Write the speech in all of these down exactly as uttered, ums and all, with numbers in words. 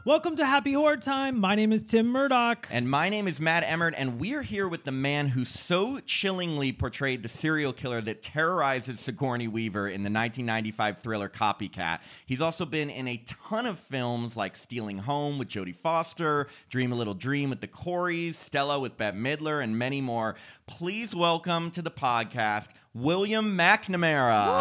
Welcome to Happy Horror Time. My name is Tim Murdoch. And my name is Matt Emmert, and we're here with the man who so chillingly portrayed the serial killer that terrorizes Sigourney Weaver in the nineteen ninety-five thriller Copycat. He's also been in a ton of films like Stealing Home with Jodie Foster, Dream a Little Dream with the Coreys, Stella with Bette Midler, and many more. Please welcome to the podcast, William McNamara.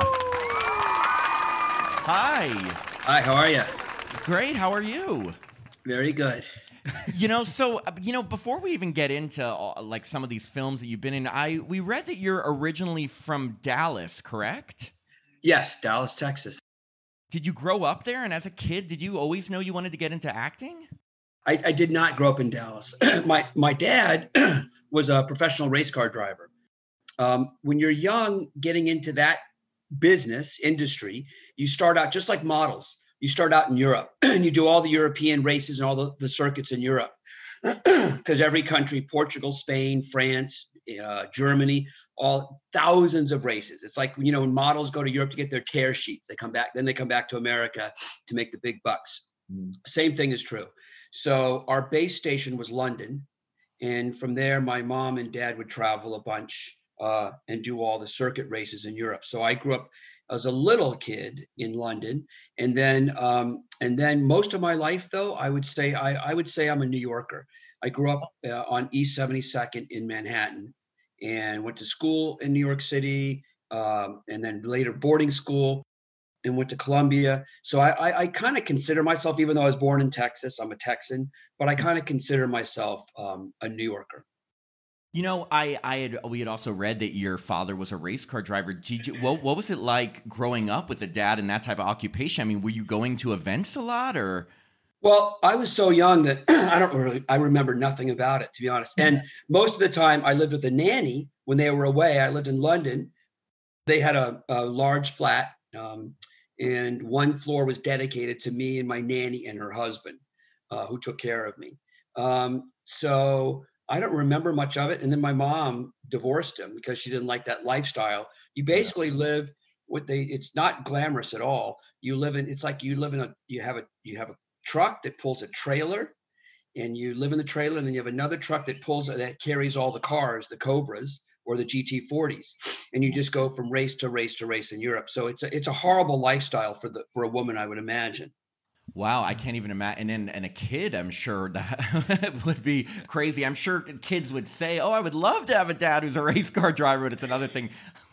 Hi. Hi, how are you? Great, how are you? Very good. You know, so, you know, before we even get into, uh, like, some of these films that you've been in, I we read that you're originally from Dallas, correct? Yes, Dallas, Texas. Did you grow up there? And as a kid, did you always know you wanted to get into acting? I, I did not grow up in Dallas. my my dad was a professional race car driver. Um, when you're young, getting into that business industry, you start out just like models. You start out in Europe and you do all the European races and all the, the circuits in Europe. Because every country, Portugal, Spain, France, uh, Germany, all thousands of races. It's like, you know, when models go to Europe to get their tear sheets, they come back, then they come back to America to make the big bucks. Mm. Same thing is true. So our base station was London. And from there, my mom and dad would travel a bunch uh, and do all the circuit races in Europe. So I grew up as a little kid in London, and then um, and then most of my life, though, I would say I, I would say I'm a New Yorker. I grew up uh, on East seventy-second in Manhattan, and went to school in New York City, um, and then later boarding school, and went to Columbia. So I, I, I kind of consider myself, even though I was born in Texas, I'm a Texan, but I kind of consider myself um, a New Yorker. You know, I, I had we had also read that your father was a race car driver. Did you, what, what was it like growing up with a dad in that type of occupation? I mean, were you going to events a lot, or? Well, I was so young that I don't really, I remember nothing about it, to be honest. And most of the time I lived with a nanny when they were away. I lived in London. They had a, a large flat, um, and one floor was dedicated to me and my nanny and her husband, uh, who took care of me. Um, so I don't remember much of it. And then my mom divorced him because she didn't like that lifestyle. You basically live what they, it's not glamorous at all. You live in, it's like you live in a, you have a, you have a truck that pulls a trailer, and you live in the trailer. And then you have another truck that pulls, that carries all the cars, the Cobras or the G T forties. And you just go from race to race to race in Europe. So it's a, it's a horrible lifestyle for the, for a woman, I would imagine. Wow, I can't even imagine. And, and a kid, I'm sure that would be crazy. I'm sure kids would say, oh, I would love to have a dad who's a race car driver, but it's another thing.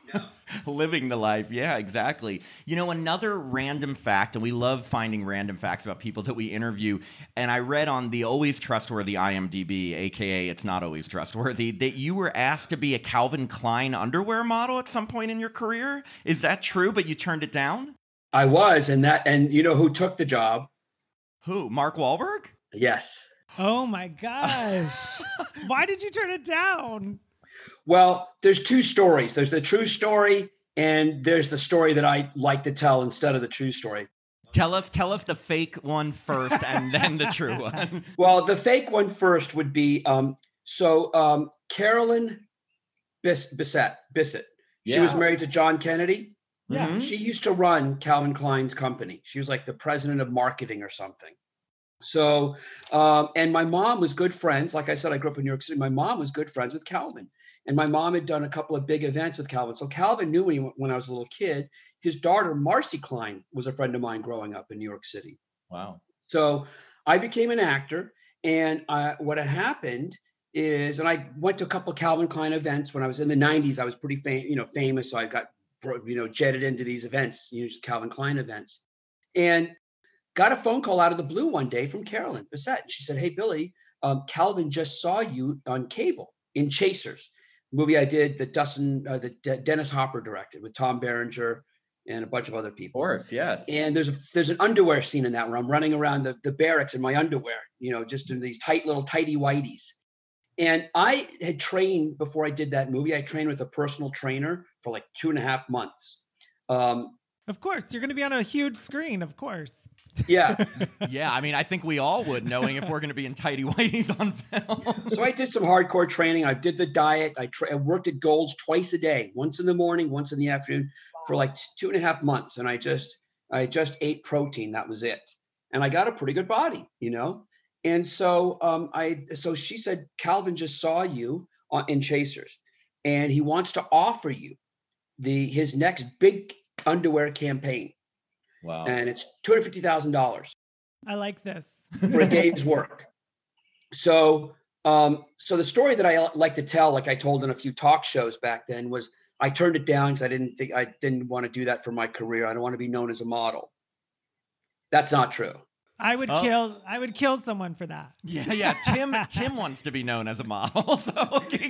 Living the life. Yeah, exactly. You know, another random fact, and we love finding random facts about people that we interview, and I read on the Always Trustworthy I M D B, a k a it's not always trustworthy, that you were asked to be a Calvin Klein underwear model at some point in your career. Is that true, but you turned it down? I was, and that, and you know who took the job? Who? Mark Wahlberg? Yes. Oh my gosh. Why did you turn it down? Well, there's two stories. There's the true story, and there's the story that I like to tell instead of the true story. Tell us, tell us the fake one first, and then the true one. Well, the fake one first would be, um, so um, Carolyn Bis- Bissett, Bissett. She yeah. was married to John Kennedy. Yeah. Mm-hmm. She used to run Calvin Klein's company. She was like the president of marketing or something. So, um, and my mom was good friends. Like I said, I grew up in New York City. My mom was good friends with Calvin. And my mom had done a couple of big events with Calvin. So Calvin knew me when I was a little kid. His daughter, Marcy Klein, was a friend of mine growing up in New York City. Wow. So I became an actor. And I, what had happened is, and I went to a couple of Calvin Klein events when I was in the nineties. I was pretty fam- you know, famous. So I got you know, jetted into these events, you know, Calvin Klein events, and got a phone call out of the blue one day from Carolyn Bissett. She said, hey, Billy, um, Calvin just saw you on cable in Chasers, movie I did that Dustin, uh, that De- Dennis Hopper directed with Tom Berenger and a bunch of other people. Of course, yes. And there's a, there's an underwear scene in that where I'm running around the, the barracks in my underwear, you know, just in these tight little tighty whities. And I had trained before I did that movie. I trained with a personal trainer for like two and a half months. Um, of course, you're going to be on a huge screen, of course. Yeah. Yeah, I mean, I think we all would, knowing if we're going to be in tighty whities on film. So I did some hardcore training. I did the diet. I, tra- I worked at Gold's twice a day, once in the morning, once in the afternoon, for like two and a half months. And I just, I just ate protein. That was it. and I got a pretty good body, you know? And so um, I, so she said, Calvin just saw you on, in Chasers, and he wants to offer you the his next big underwear campaign. Wow. And it's two hundred fifty thousand dollars I like this. for a day's work. So, um, so the story that I like to tell, like I told in a few talk shows back then, was I turned it down because I didn't think I didn't want to do that for my career. I don't want to be known as a model. That's not true. I would Oh. kill. I would kill someone for that. Yeah, yeah. Tim Tim wants to be known as a model. So okay,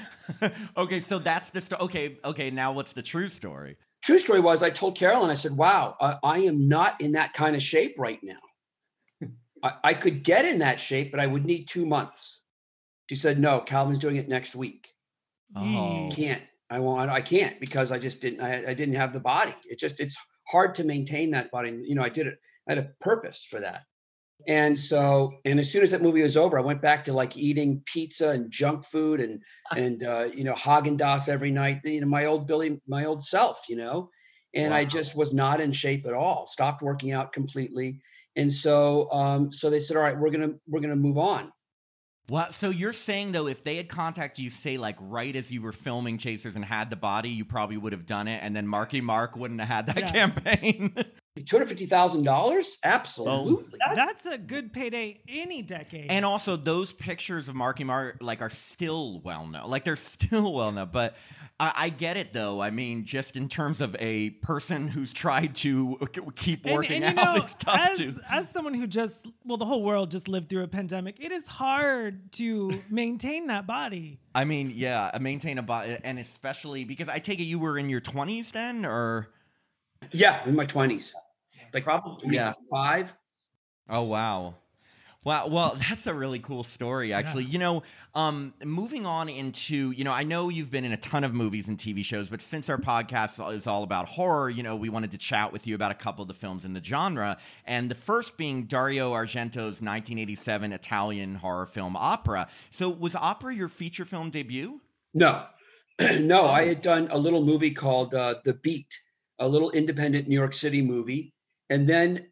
okay. So that's the story. Okay, okay. Now what's the true story? True story was I told Carolyn, I said, wow, I, I am not in that kind of shape right now. I, I could get in that shape, but I would need two months. She said, no, Calvin's doing it next week. Oh. Can't. I won't. I can't because I just didn't. I, I didn't have the body. It just. It's hard to maintain that body. You know, I did it. I had a purpose for that. And so, and as soon as that movie was over, I went back to like eating pizza and junk food and and uh, you know Haagen-Dazs every night. You know, my old Billy, my old self. You know, and Wow. I just was not in shape at all. Stopped working out completely. And so, um, so they said, all right, we're gonna we're gonna move on. Well, so you're saying though, if they had contacted you, say like right as you were filming Chasers and had the body, you probably would have done it, and then Marky Mark wouldn't have had that Yeah. campaign. two hundred fifty thousand dollars? Absolutely. That's a good payday any decade. And also, those pictures of Marky Mark like are still well known. Like they're still well known. But I, I get it though. I mean, just in terms of a person who's tried to keep And- working and, you out, know, it's tough as, to. as someone who just, well, the whole world just lived through a pandemic, it is hard to maintain that body. I mean, yeah, maintain a body, and especially because I take it you were in your twenties then, or Yeah, in my twenties. Like Probably, yeah. five. oh wow. Wow, well, that's a really cool story, actually. You know, um, moving on into, you know, I know you've been in a ton of movies and T V shows, but since our podcast is all about horror, you know, we wanted to chat with you about a couple of the films in the genre. And the first being Dario Argento's nineteen eighty-seven Italian horror film Opera. So was Opera your feature film debut? No, no, I had done a little movie called uh, The Beat, a little independent New York City movie. And then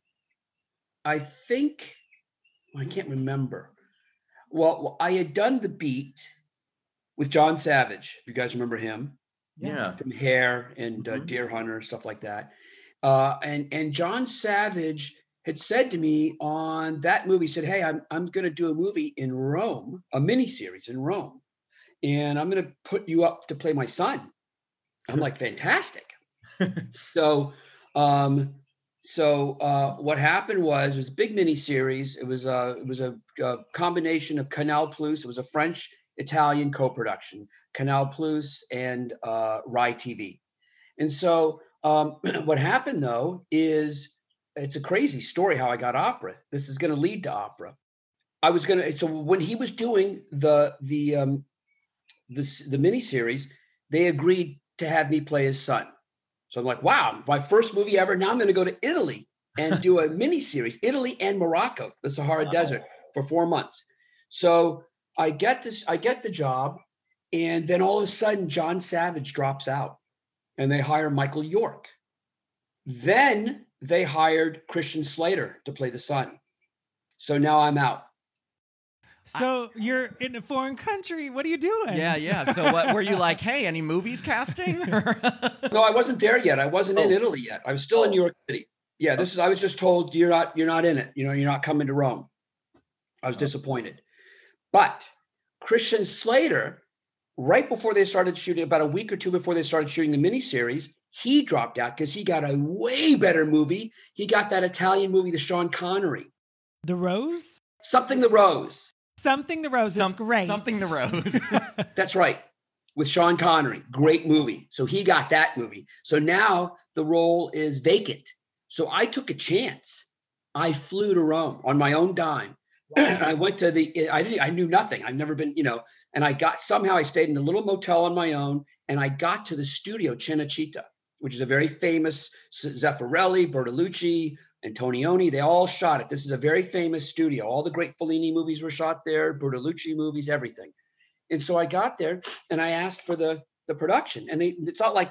I think, I can't remember. Well, I had done The Beat with John Savage, if you guys remember him, Yeah. from Hair and uh, Mhm. Deer Hunter, stuff like that. Uh, and and John Savage had said to me on that movie, said, hey, I'm, I'm going to do a movie in Rome, a miniseries in Rome. And I'm going to put you up to play my son. I'm like, fantastic. so, um, so uh, what happened was, it was a big mini series. It was a, it was a, a combination of Canal Plus. It was a French Italian co-production, Canal Plus and uh, Rai T V. And so um, what happened though is, it's a crazy story how I got Opera. This is going to lead to Opera. I was going to. So when he was doing the the um, the the mini series, they agreed to have me play his son. So I'm like, wow, my first movie ever. Now I'm going to go to Italy and do a mini series, Italy and Morocco, the Sahara Wow. Desert, for four months. So I get this, I get the job, and then all of a sudden, John Savage drops out, and they hire Michael York. Then they hired Christian Slater to play the son. So now I'm out. So you're in a foreign country. What are you doing? Yeah, yeah. So what were you like, hey, any movies casting? No, I wasn't there yet. I wasn't in Oh. Italy yet. I was still in New York City. Yeah, this is. I was just told you're not. You're not in it. You know, you're not coming to Rome. I was disappointed. But Christian Slater, right before they started shooting, about a week or two before they started shooting the miniseries, he dropped out because he got a way better movie. He got that Italian movie, the Sean Connery, The Rose? Something the Rose. Something the Rose Some- is great. Something the Rose. That's right. With Sean Connery. Great movie. So he got that movie. So now the role is vacant. So I took a chance. I flew to Rome on my own dime. And I went to the, I didn't, I knew nothing. I've never been, you know, and I got, somehow I stayed in a little motel on my own, and I got to the studio Cinecittà, which is a very famous, Zeffirelli, Bertolucci, Antonioni, they all shot it. This is a very famous studio. All the great Fellini movies were shot there, Bertolucci movies, everything. And so I got there and I asked for the, the production. And they, it's not like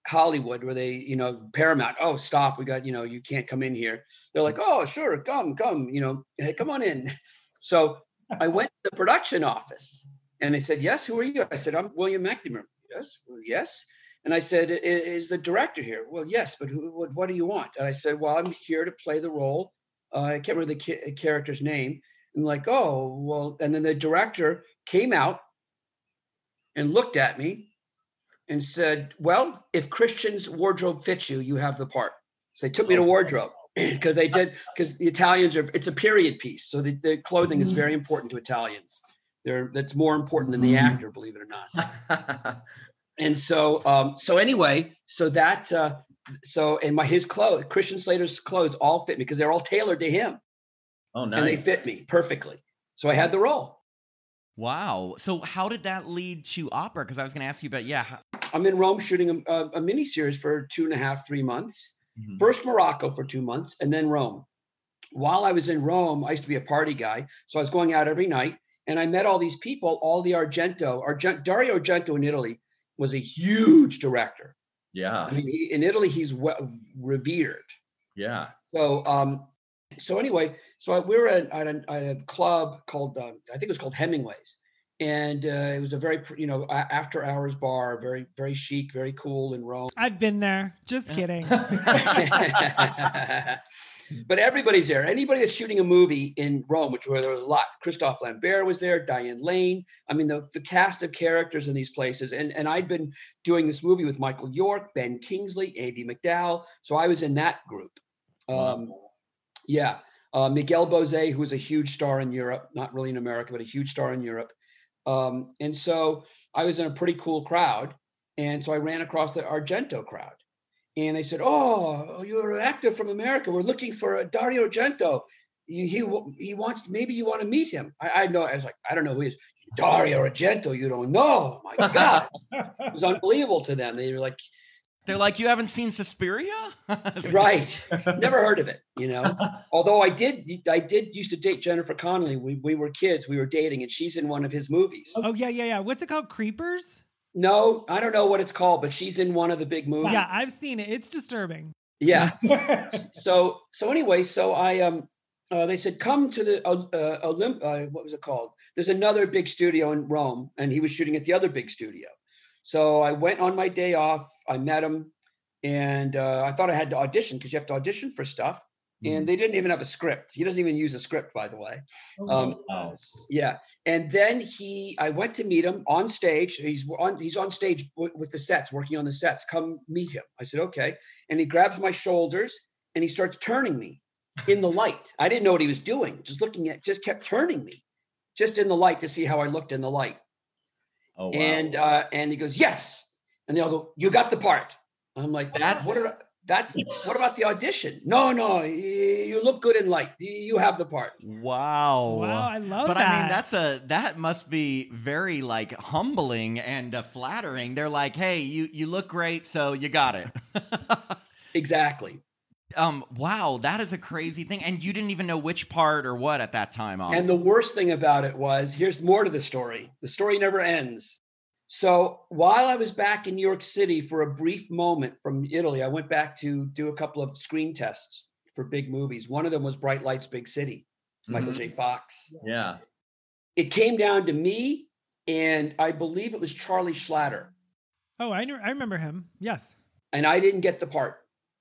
Hollywood where they, you know, Paramount, oh, stop, we got, you know, you can't come in here. They're like, oh, sure, come, come, you know, hey, come on in. So I went to the production office and they said, yes, who are you? I said, I'm William McNamara. Yes, well, yes. And I said, is the director here? Well, yes, but who, what, what do you want? And I said, well, I'm here to play the role. Uh, I can't remember the ki- character's name. And like, oh, well, and then the director came out and looked at me and said, well, if Christian's wardrobe fits you, you have the part. So they took me to wardrobe because they did, because the Italians are, it's a period piece. So the, the clothing is very important to Italians. They're, that's more important than the actor, believe it or not. And so, um, so anyway, so that, uh, so, and my, his clothes, Christian Slater's clothes all fit me because they're all tailored to him. Oh, nice. And they fit me perfectly. So I had the role. Wow. So how did that lead to opera? Because I was going to ask you about, yeah. How- I'm in Rome shooting a, a, a mini series for two and a half, three months. Mm-hmm. First Morocco for two months and then Rome. While I was in Rome, I used to be a party guy. So I was going out every night and I met all these people, all the Argento, Argent, Dario Argento in Italy was a huge director. Yeah. I mean, he, in Italy, he's well revered. Yeah. So, um, so anyway, so we were at, at, a, at a club called, uh, I think it was called Hemingway's. And uh, it was a very, you know, after hours bar, very, very chic, very cool in Rome. I've been there. Just kidding. But everybody's there. Anybody that's shooting a movie in Rome, which where there was a lot. Christophe Lambert was there, Diane Lane. I mean, the, the cast of characters in these places. And, and I'd been doing this movie with Michael York, Ben Kingsley, Andy McDowell. So I was in that group. Um, wow. Yeah. Uh, Miguel Bosé, who was a huge star in Europe, not really in America, but a huge star in Europe. Um, and so I was in a pretty cool crowd. And so I ran across the Argento crowd. And they said, oh, you're an actor from America. We're looking for a Dario Argento. He, he, he wants, maybe you want to meet him. I, I know. I was like, I don't know who he is. Dario Argento, you don't know. Oh my God. It was unbelievable to them. They were like, They're like, you haven't seen Suspiria? Right. Never heard of it, you know. Although I did I did used to date Jennifer Connelly. We we were kids, we were dating, and she's in one of his movies. Oh, yeah, yeah, yeah. What's it called? Creepers? No, I don't know what it's called, but she's in one of the big movies. Yeah, I've seen it. It's disturbing. Yeah. so so anyway, so I um uh, they said come to the uh, uh, Olymp uh, what was it called? There's another big studio in Rome, and he was shooting at the other big studio. So I went on my day off. I met him, and uh, I thought I had to audition because you have to audition for stuff. Mm. And they didn't even have a script. He doesn't even use a script, by the way. Oh, um, wow. Yeah. And then he, I went to meet him on stage. He's on, he's on stage w- with the sets, working on the sets. Come meet him. I said, okay. And he grabs my shoulders and he starts turning me in the light. I didn't know what he was doing. Just looking at, just kept turning me, just in the light to see how I looked in the light. Oh, wow. And uh, and he goes, yes. And they all go, you got the part. I'm like, that's what are, that's what about the audition? No, no, you look good in light. You have the part. Wow. Wow, I love but that. I mean, that's a that must be very like humbling and uh, flattering. They're like, hey, you you look great, so you got it. Exactly. Um, wow, that is a crazy thing. And you didn't even know which part or what at that time. Honestly. And the worst thing about it was, here's more to the story. The story never ends. So while I was back in New York City for a brief moment from Italy, I went back to do a couple of screen tests for big movies. One of them was Bright Lights, Big City, Michael mm-hmm. J. Fox. Yeah. It came down to me, and I believe it was Charlie Schlatter. Oh, I know, I remember him. Yes. And I didn't get the part.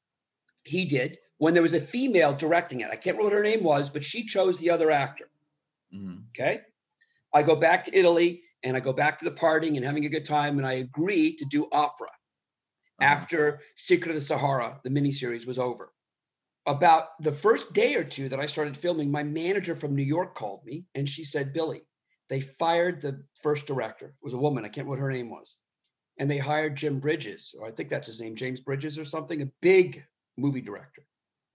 He did. When there was a female directing it, I can't remember what her name was, but she chose the other actor. Mm-hmm. Okay. I go back to Italy and I go back to the partying and having a good time. And I agree to do opera uh-huh. after Secret of the Sahara, the miniseries, was over. About the first day or two that I started filming, my manager from New York called me and she said, Billy, they fired the first director. It was a woman. I can't remember what her name was. And they hired Jim Bridges, or I think that's his name, James Bridges or something, a big movie director.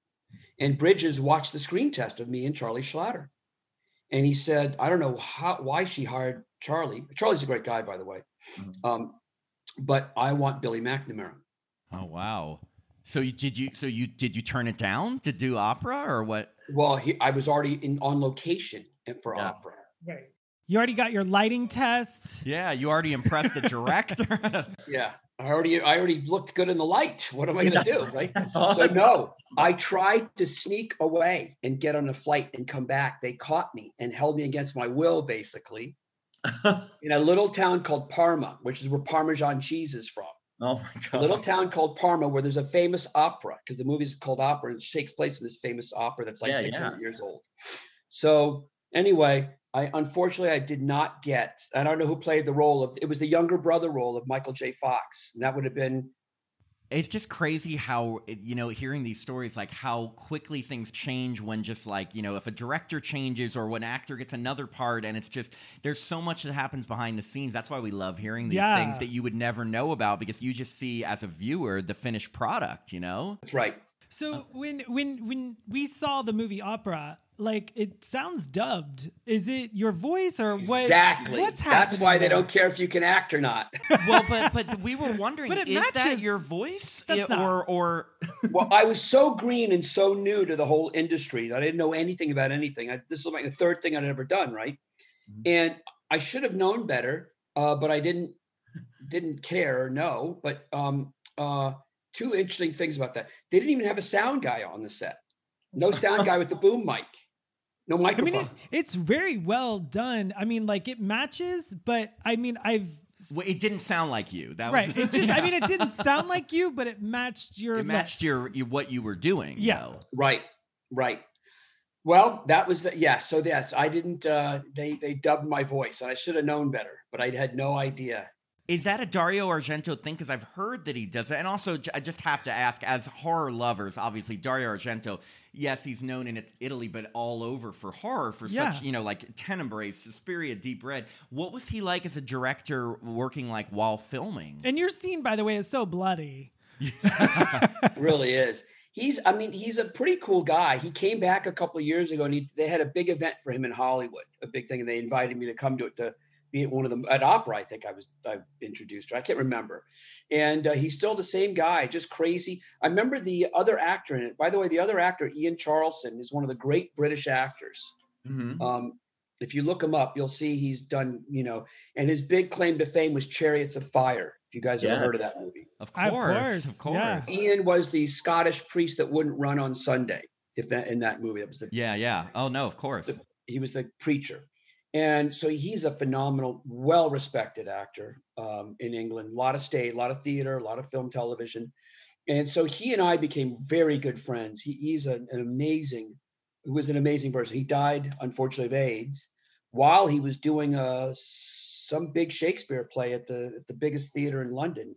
And Bridges watched the screen test of me and Charlie Schlatter. And he said, I don't know how, why she hired Charlie. Charlie's a great guy, by the way. Mm-hmm. Um, but I want Billy McNamara. Oh, wow. So you, did you, so you, did you turn it down to do opera or what? Well, he, I was already in on location for yeah. opera. Right. You already got your lighting test. Yeah, you already impressed the director. Yeah. I already I already looked good in the light. What am I going to do, right? So awesome. no, I tried to sneak away and get on a flight and come back. They caught me and held me against my will, basically, in a little town called Parma, which is where Parmesan cheese is from. Oh my A God. little town called Parma, where there's a famous opera, because the movie is called opera and it takes place in this famous opera that's like Yeah, six hundred yeah. years old. So anyway, I unfortunately I did not get. I don't know who played the role of. It was the younger brother role of Michael J. Fox, and that would have been. It's just crazy how, you know, hearing these stories, like how quickly things change when just like, you know, if a director changes or when an actor gets another part, and it's just, there's so much that happens behind the scenes. That's why we love hearing these Yeah. things that you would never know about, because you just see as a viewer the finished product, you know? That's right. So when when when we saw the movie Opera, like it sounds dubbed. Is it your voice or what? Exactly. What's happening? That's why they there? don't care if you can act or not. Well, but but we were wondering, But it is that matches- your voice? That's Yeah, not. or or Well, I was so green and so new to the whole industry that I didn't know anything about anything. I, this is like the third thing I'd ever done, right? Mhm. And I should have known better, uh, but I didn't didn't care or know. But um, uh, two interesting things about that: they didn't even have a sound guy on the set. No sound guy with the boom mic. No I mean, microphones. it, it's very well done. I mean, like it matches, but I mean, I've well, it didn't sound like you. That right. was It just, I yeah. mean, it didn't sound like you, but it matched your. It matched looks. your, your what you were doing. Yeah. though. Right, right. Well, that was the, yeah. So yes, I didn't. Uh, they they dubbed my voice, and I should have known better, but I had no idea. Is that a Dario Argento thing? Because I've heard that he does that. And also, j- I just have to ask, as horror lovers, obviously, Dario Argento, yes, he's known in it- Italy, but all over for horror, for Yeah. such, you know, like Tenebrae, Suspiria, Deep Red. What was he like as a director working, like, while filming? And your scene, by the way, is so bloody. It really is. He's, I mean, he's a pretty cool guy. He came back a couple of years ago, and he, they had a big event for him in Hollywood, a big thing, and they invited me to come to it to be at one of them at opera. I think I was I introduced her. I can't remember. And uh, he's still the same guy, just crazy. I remember the other actor in it. By the way, the other actor, Ian Charleson, is one of the great British actors. Mhm. Um, if you look him up, you'll see he's done, you know, and his big claim to fame was Chariots of Fire. If you guys ever Yes. heard of that movie. Of Of course, course, of course. yeah. Ian was the Scottish priest that wouldn't run on Sunday. If that in that movie, that was the Yeah, yeah. Oh, no, of course. he was the preacher. And so he's a phenomenal, well-respected actor um, in England. A lot of stage, a lot of theater, a lot of film, television. And so he and I became very good friends. He, he's an, an amazing, he was an amazing person. He died, unfortunately, of AIDS while he was doing a, some big Shakespeare play at the, at the biggest theater in London.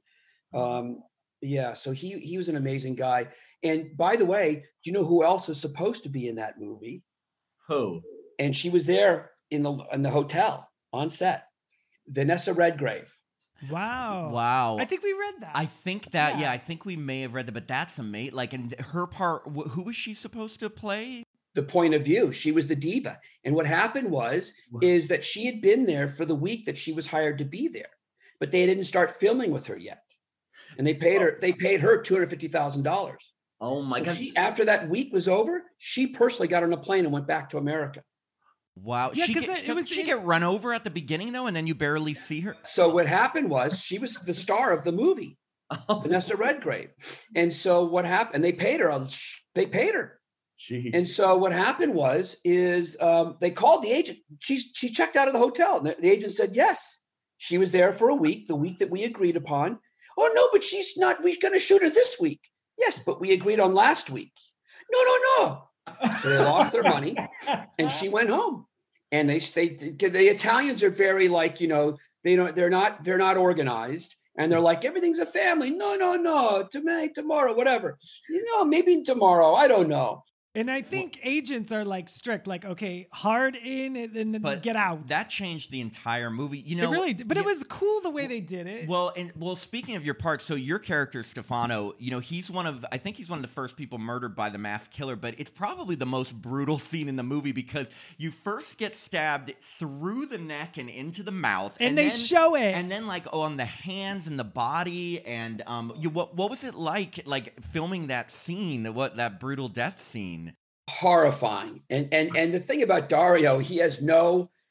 Um, yeah, so he he was an amazing guy. And by the way, do you know who else is supposed to be in that movie? Who? And she was there in the in the hotel on set. Vanessa Redgrave. Wow. Wow. I think we read that. I think that, yeah. Yeah. I think we may have read that, but that's amazing. Like, and her part, wh- who was she supposed to play? The point of view. She was the diva. And what happened was, is that she had been there for the week that she was hired to be there, but they didn't start filming with her yet. And they paid her, they paid her two hundred fifty thousand dollars. Oh my So God. she, after that week was over, she personally got on a plane and went back to America. Wow. Yeah, she 'cause get, it- it doesn't was she in- get run over at the beginning, though, and then you barely see her? So what happened was she was the star of the movie, Oh, Vanessa Redgrave. And so what happened, they paid her, they paid her. geez. And so what happened was, is um, they called the agent. She, she checked out of the hotel. And the, the agent said, yes, she was there for a week, the week that we agreed upon. Oh, no, but she's not, we're going to shoot her this week. Yes, but we agreed on last week. No, no, no. So they lost their money and she went home. And they, they, the Italians are very like, you know, they don't, they're not, they're not organized. And they're like, everything's a family. No, no, no. Tonight, tomorrow, whatever. You know, maybe tomorrow. I don't know. and I think agents are like strict, like, okay, hard in and then But get out. That changed the entire movie. You know, it really did. But it yeah. was cool the way they did it. Well, and well, speaking of your part, so your character Stefano, you know, he's one of I think he's one of the first people murdered by the mass killer, but it's probably the most brutal scene in the movie because you first get stabbed through the neck and into the mouth, and, they then, show it. and then like on the hands and the body, and um, you, what what was it like, like filming that scene, what that brutal death scene? Horrifying. And and and the thing about Dario, he has no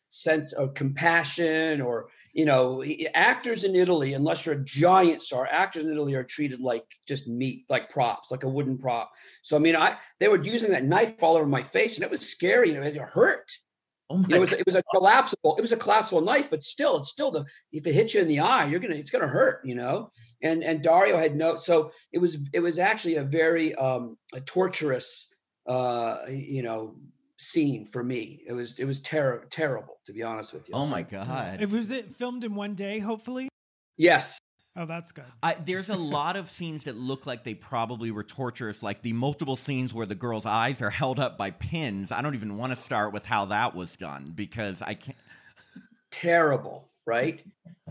sense of compassion, or, you know, actors in Italy, unless you're a giant star, actors in Italy are treated like just meat, like props, like a wooden prop. So, I mean, I they were using that knife all over my face, and it was scary. You know, it hurt. Oh my You know, it was, it was a collapsible, it was a collapsible knife, but still, it's still the, if it hits you in the eye, you're going to, it's going to hurt, you know? And, and Dario had no, so it was, it was actually a very, um, a torturous, uh, you know, scene for me. It was, it was ter- terrible, to be honest with you. Oh my God. It was it filmed in one day, hopefully? Yes. Oh, that's good. I, there's a lot of scenes that look like they probably were torturous, like the multiple scenes where the girl's eyes are held up by pins. I don't even want to start with how that was done because I can't. Terrible, right?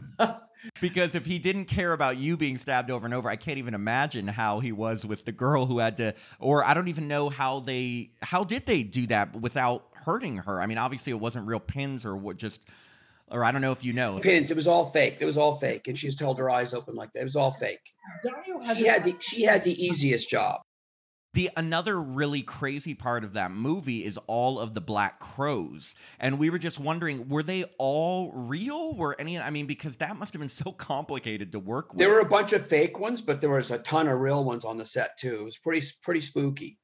Because if he didn't care about you being stabbed over and over, I can't even imagine how he was with the girl who had to, or I don't even know how they, how did they do that without hurting her? I mean, obviously it wasn't real pins or what, just, or I don't know if you know. Pins. It was all fake. It was all fake. And she just held her eyes open like that. It was all fake. Dario She had the, she had the easiest job. The another really crazy part of that movie is all of the Black Crows. And we were just wondering, were they all real? Were any, I mean, because that must have been so complicated to work with. There were a bunch of fake ones, but there was a ton of real ones on the set too. It was pretty, pretty spooky.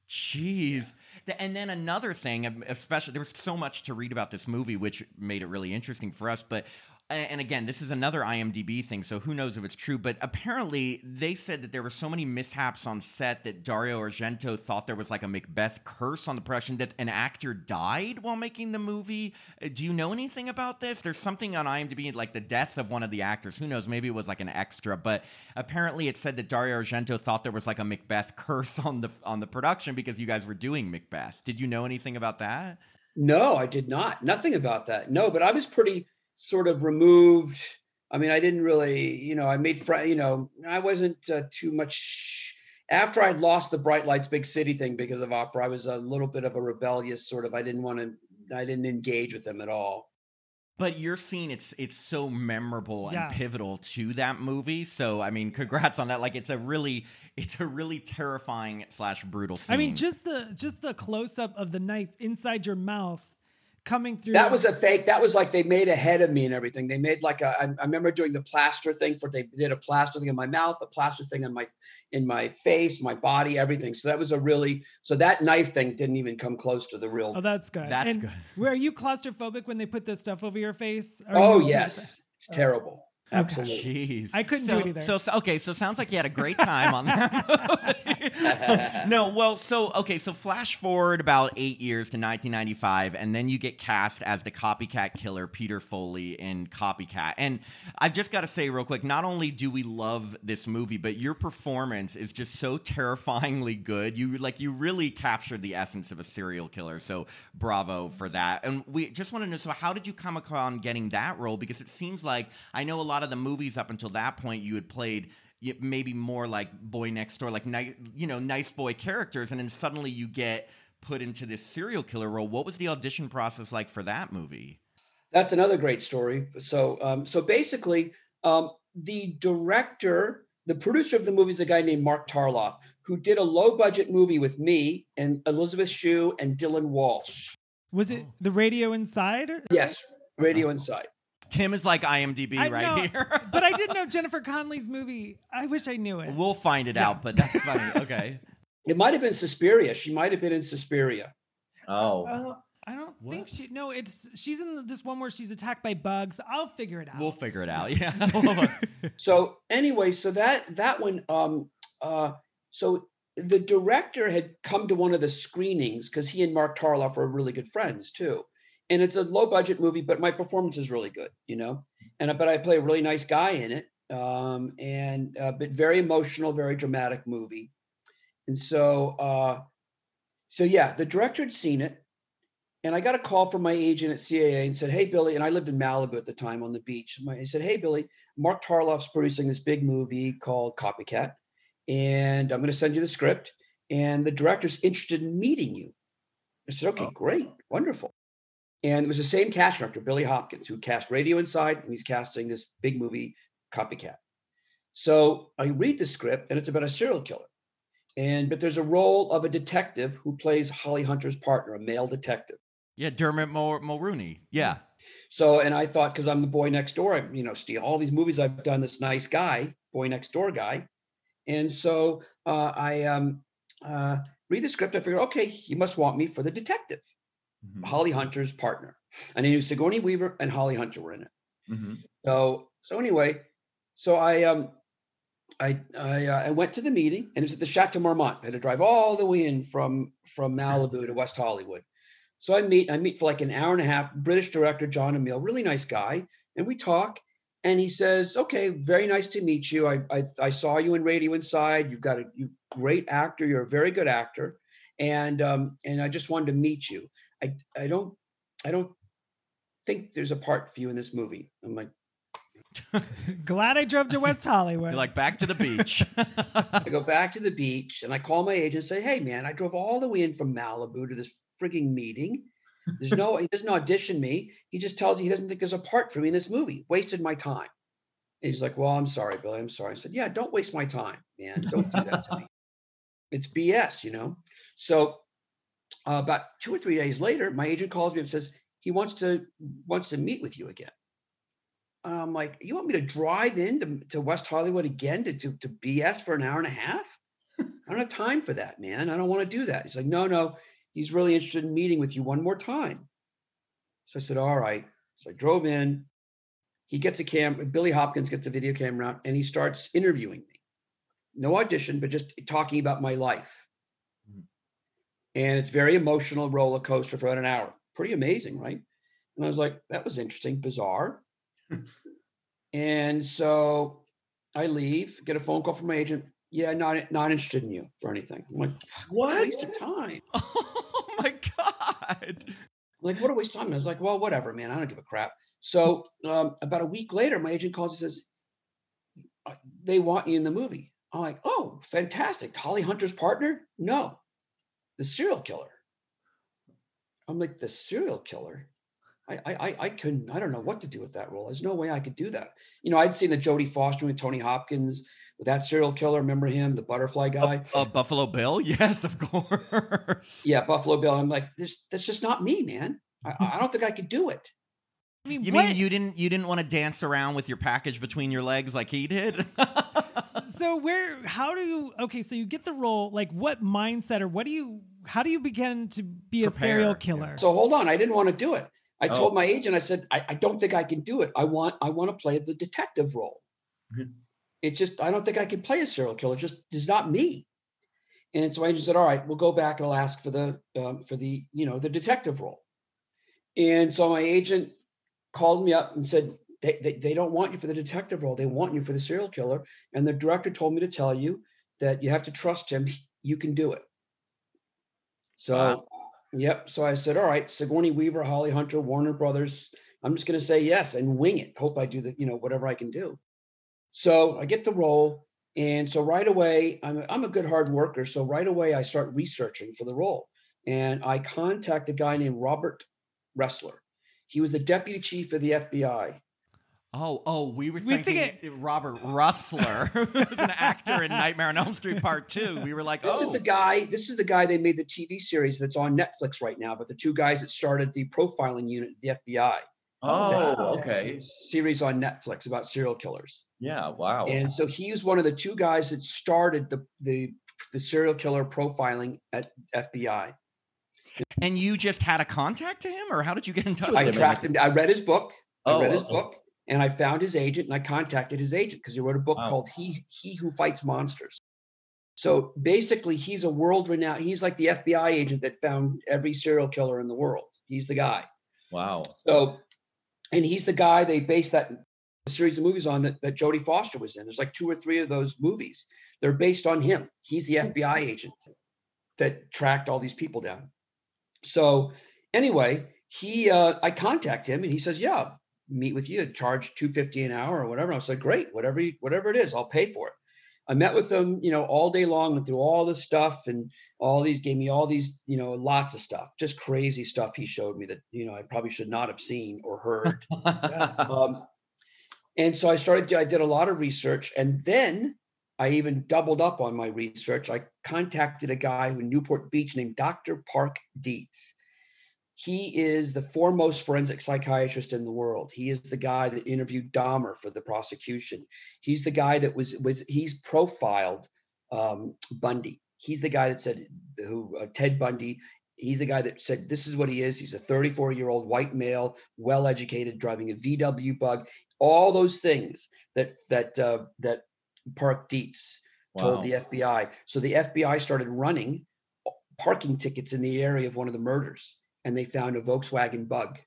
Jeez. And then another thing, especially, there was so much to read about this movie, which made it really interesting for us. But, and again, this is another I M D B thing, so who knows if it's true. But apparently, they said that there were so many mishaps on set that Dario Argento thought there was like a Macbeth curse on the production, that an actor died while making the movie. Do you know anything about this? There's something on I M D B, like the death of one of the actors. Who knows? Maybe it was like an extra. But apparently, it said that Dario Argento thought there was like a Macbeth curse on the on the production because you guys were doing Macbeth. Did you know anything about that? No, I did not. Nothing about that. No, but I was pretty sort of removed. I mean, I didn't really, you know, I made friends, you know, I wasn't uh, too much. After I'd lost the Bright Lights Big City thing because of opera, I was a little bit of a rebellious sort of, I didn't want to, I didn't engage with them at all. But your scene, it's it's so memorable Yeah. and pivotal to that movie. So, I mean, congrats on that. Like, it's a really, it's a really terrifying slash brutal scene. I mean, just the just the close up of the knife inside your mouth coming through. That was a fake. That was like they made a head of me and everything. They made like a. I, I remember doing the plaster thing for. They did a plaster thing in my mouth, a plaster thing in my in my face, my body, everything. So that was a really. So that knife thing didn't even come close to the real. Oh, that's good. That's and good. Were you claustrophobic when they put this stuff over your face? Are Oh you okay yes, with it's terrible. Okay. Absolutely. Jeez. I couldn't so, do it either. So, so, okay, so sounds like you had a great time on that movie. No, well, so, okay, so flash forward about eight years to nineteen ninety-five, and then you get cast as the copycat killer, Peter Foley, in Copycat. And I've just got to say real quick, not only do we love this movie, but your performance is just so terrifyingly good. You, like, you really captured the essence of a serial killer, so bravo for that. And we just want to know, so how did you come upon getting that role? Because it seems like, I know a lot of the movies up until that point you had played maybe more like boy next door, like ni- you know, nice boy characters, and then suddenly you get put into this serial killer role. What was the audition process like for that movie? That's another great story. So, um, so basically, um, the director, the producer of the movie is a guy named Mark Tarloff, who did a low budget movie with me and Elizabeth Shue and Dylan Walsh. Was it The Radio Inside? Or? Yes, Radio Inside. Tim is like I M D B I right know, here. But I did know Jennifer Connelly's movie. I wish I knew it. We'll find it out, but that's funny. Okay. It might have been Suspiria. She might have been in Suspiria. Oh. Uh, I don't What? think she. No, it's she's in this one where she's attacked by bugs. I'll figure it out. We'll figure it out. Yeah. So anyway, so that that one, um, uh, so the director had come to one of the screenings because he and Mark Tarloff are really good friends too. And it's a low budget movie, but my performance is really good, you know. And but I play a really nice guy in it, um, and uh, but very emotional, very dramatic movie. And so, uh, so yeah, the director had seen it, and I got a call from my agent at C A A and said, "Hey, Billy," and I lived in Malibu at the time on the beach. I said, "Hey, Billy, Mark Tarloff's producing this big movie called Copycat, and I'm going to send you the script, and the director's interested in meeting you." I said, "Okay, great, wonderful." And it was the same cast director, Billy Hopkins, who cast Radio Inside, and he's casting this big movie, Copycat. So I read the script, and it's about a serial killer. And but there's a role of a detective who plays Holly Hunter's partner, a male detective. Yeah, Dermot Mul- Mulroney. Yeah. So, and I thought, because I'm the boy next door, I, you know, Steve, all these movies I've done, this nice guy, boy next door guy. And so uh, I um, uh, read the script. I figure, okay, he must want me for the detective, Mhm. Holly Hunter's partner. And I knew Sigourney Weaver and Holly Hunter were in it. Mhm. So, so anyway, so I um, I I, uh, I went to the meeting, and it was at the Chateau Marmont. I had to drive all the way in from from Malibu to West Hollywood. So I meet I meet for like an hour and a half. British director John Emile, really nice guy, and we talk. And he says, "Okay, very nice to meet you. I I, I saw you in Radio Inside. You've got a you great actor. You're a very good actor, and um, and I just wanted to meet you. I I don't I don't think there's a part for you in this movie." I'm like, Glad I drove to West Hollywood. You're like, back to the beach. I go back to the beach and I call my agent and say, "Hey man, I drove all the way in from Malibu to this frigging meeting. There's no, he doesn't audition me. He just tells me he doesn't think there's a part for me in this movie. Wasted my time." And he's like, "Well, I'm sorry, Billy. I'm sorry." I said, "Yeah, don't waste my time, man. Don't do that to me. It's B S, you know?" So uh, about two or three days later, my agent calls me and says he wants to wants to meet with you again. I'm like, "You want me to drive in to, to West Hollywood again to, to, to B S for an hour and a half? I don't have time for that, man. I don't want to do that." He's like, "No, no. He's really interested in meeting with you one more time." So I said, "All right." So I drove in. He gets a camera. Billy Hopkins gets a video camera out, and he starts interviewing me. No audition, but just talking about my life. And it's very emotional roller coaster for about an hour. Pretty amazing, right? And I was like, that was interesting, bizarre. And so I leave, get a phone call from my agent. "Yeah, not not interested in you for anything." I'm like, what a waste of time. Oh my God. I'm like, what a waste of time. And I was like, well, whatever, man. I don't give a crap. So um, about a week later, my agent calls and says, "They want you in the movie." I'm like, "Oh, fantastic. Holly Hunter's partner?" "No, the serial killer." I'm like, "The serial killer?" I, I, I couldn't, I don't know what to do with that role. There's no way I could do that. You know, I'd seen the Jodie Foster with Tony Hopkins with that serial killer. Remember him, the butterfly guy? Uh, uh, Buffalo Bill? Yes, of course. Yeah, Buffalo Bill. I'm like, this, that's just not me, man. I, I don't think I could do it. I mean, You what- mean you didn't you didn't want to dance around with your package between your legs like he did? so where how do you okay so you get the role, like what mindset or what do you how do you begin to be a Prepare, serial yeah. killer? So hold on. I didn't want to do it. I Oh. told my agent, I said, I, I don't think I can do it. I want, I want to play the detective role. Mhm. It just, I don't think I can play a serial killer. It just is not me. And so I just said, all right, we'll go back and I'll ask for the, um, for the, you know, the detective role. And so my agent called me up and said, they, they, they don't want you for the detective role. They want you for the serial killer. And the director told me to tell you that you have to trust him. You can do it. So, Wow. yep. So I said, all right, Sigourney Weaver, Holly Hunter, Warner Brothers. I'm just going to say yes and wing it. Hope I do the, you know, whatever I can do. So I get the role. And so right away, I'm, I'm a good hard worker. So right away, I start researching for the role. And I contact a guy named Robert Ressler. He was the deputy chief of the F B I. Oh, oh, we were We thinking think Robert Rustler, who was an actor in Nightmare on Elm Street Part Two. We were like, This oh, is the guy. This is the guy they made the T V series that's on Netflix right now. But the two guys that started the profiling unit at the F B I. Oh, That- okay. Series on Netflix about serial killers. Yeah. Wow. And so he was one of the two guys that started the the, the serial killer profiling at F B I. and you just had a contact to him, or how did you get in touch? I with him? tracked him. I read his book. I Oh, read his okay. book, and I found his agent, and I contacted his agent because he wrote a book Wow. called "He He Who Fights Monsters." So basically, he's a world-renowned. He's like the F B I agent that found every serial killer in the world. He's the guy. Wow. So, and he's the guy they based that series of movies on that, that Jodie Foster was in. There's like two or three of those movies. They're based on him. He's the F B I agent that tracked all these people down. So anyway, he uh, I contact him and he says, "Yeah, meet with you, charge two fifty an hour or whatever." I said, "Great, whatever you, whatever it is, I'll pay for it." I met with him, you know, all day long, went through all this stuff and all these gave me all these, you know, lots of stuff, just crazy stuff he showed me that, you know, I probably should not have seen or heard. Um, and so I started, I did a lot of research, and then I even doubled up on my research. I contacted a guy in Newport Beach named Doctor Park Dietz. he is the foremost forensic psychiatrist in the world. He is the guy that interviewed Dahmer for the prosecution. He's the guy that was, was he's profiled um, Bundy. He's the guy that said, who uh, Ted Bundy, he's the guy that said, this is what he is. He's a thirty-four-year-old white male, well-educated, driving a V W Bug. All those things that that uh, that Park Dietz told Wow. the F B I. So the F B I started running parking tickets in the area of one of the murders, and they found a Volkswagen Bug.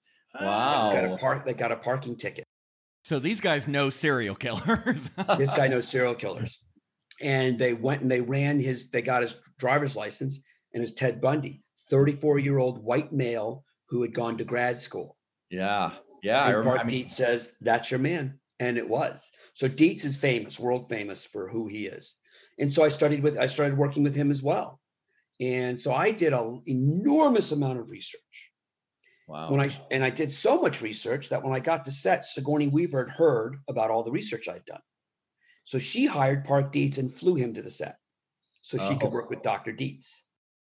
Wow. Got a park. They got a parking ticket. So these guys know serial killers. This guy knows serial killers, and they went and they ran his. They got his driver's license, and it was Ted Bundy, thirty-four-year-old white male who had gone to grad school. Yeah. Yeah. I And remember. Park I mean, Dietz says, that's your man. And it was. So Dietz is famous, world famous for who he is. And so I studied with, I started working with him as well. And so I did an enormous amount of research. wow. When I, and I did so much research that when I got to set, Sigourney Weaver had heard about all the research I'd done. So she hired Park Dietz and flew him to the set so she Oh. could work with Doctor Dietz.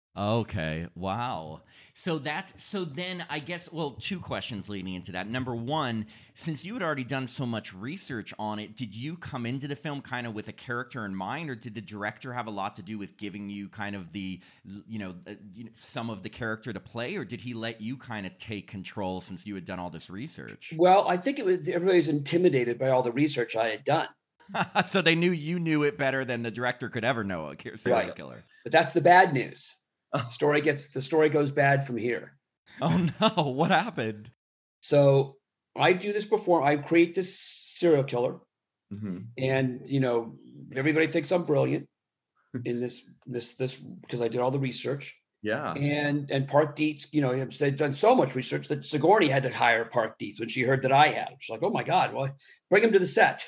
Okay. Wow. So that, so then I guess, well, two questions leading into that. Number one, since you had already done so much research on it, did you come into the film kind of with a character in mind, or did the director have a lot to do with giving you kind of the, you know, uh, you know some of the character to play, or did he let you kind of take control since you had done all this research? Well, I think it was, everybody was intimidated by all the research I had done. So they knew you knew it better than the director could ever know a ki- serial Right. killer. But that's the bad news. The story gets, the story goes bad from here. Oh no, what happened? So I do this before I create this serial killer, Mhm. and you know everybody thinks I'm brilliant in this this this because I did all the research. Yeah. And and Park Dietz, you know, they've done so much research that Sigourney had to hire Park Dietz when she heard that I had. She's like, oh my God, well, bring him to the set.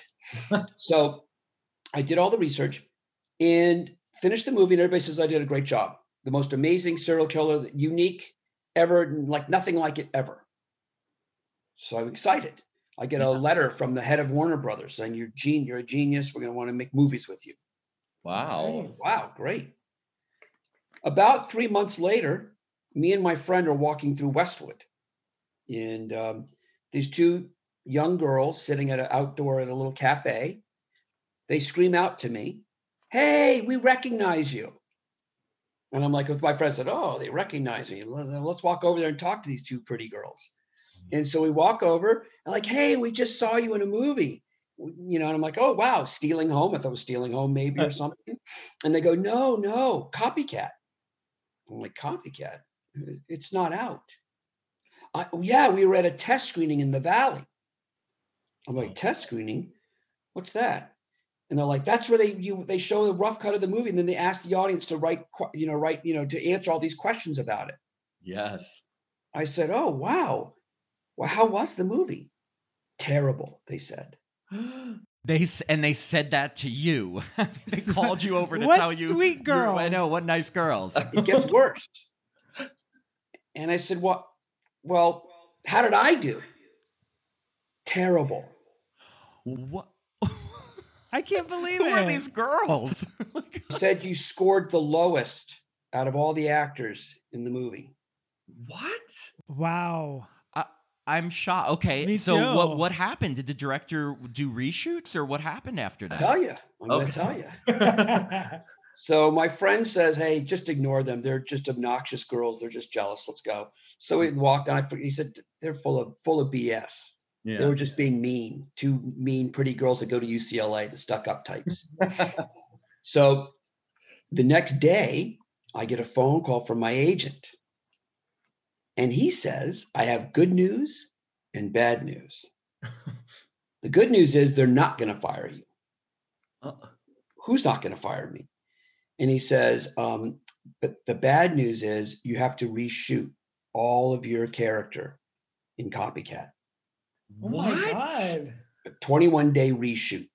So I did all the research and finished the movie, and everybody says I did a great job. The most amazing serial killer, unique ever, like nothing like it ever. So I'm excited. I get a letter from the head of Warner Brothers saying, you're gen- you're a genius. We're going to want to make movies with you. Wow. Nice. Wow, great. About three months later, me and my friend are walking through Westwood. And um, these two young girls sitting at an outdoor at a little cafe, they scream out to me, hey, we recognize you. And I'm like, with my friend, I said, oh, they recognize me. Let's, let's walk over there and talk to these two pretty girls. And so we walk over and like, hey, we just saw you in a movie. You know, and I'm like, oh, wow, Stealing Home. I thought it was Stealing Home maybe or something. And they go, no, no, Copycat. I'm like, Copycat? It's not out. I, yeah, we were at a test screening in the Valley. I'm like, test screening? What's that? And they're like, that's where they you they show the rough cut of the movie, and then they ask the audience to write, you know, write, you know, to answer all these questions about it. Yes. I said, oh, wow. Well, how was the movie? Terrible, they said. They s- and they said that to you. They called you over to What tell you. sweet you're- girls. I know, what nice girls. It gets worse. And I said, well, well, how did I do? Terrible. What? I can't believe Who it. are these girls? He said you scored the lowest out of all the actors in the movie. What? Wow. I, I'm shocked. Okay, Me so too. what what happened? Did the director do reshoots, or what happened after that? Tell you, I'm going Okay. to tell you. So my friend says, hey, just ignore them. They're just obnoxious girls. They're just jealous. Let's go. So we walked on. He said, they're full of full of B S. Yeah. They were just being mean, two mean, pretty girls that go to U C L A, the stuck-up types. So the next day, I get a phone call from my agent. And he says, I have good news and bad news. The good news is they're not going to fire you. Uh, Who's not going to fire me? And he says, um, but the bad news is you have to reshoot all of your character in Copycat. Oh my what? God. A twenty-one day reshoot.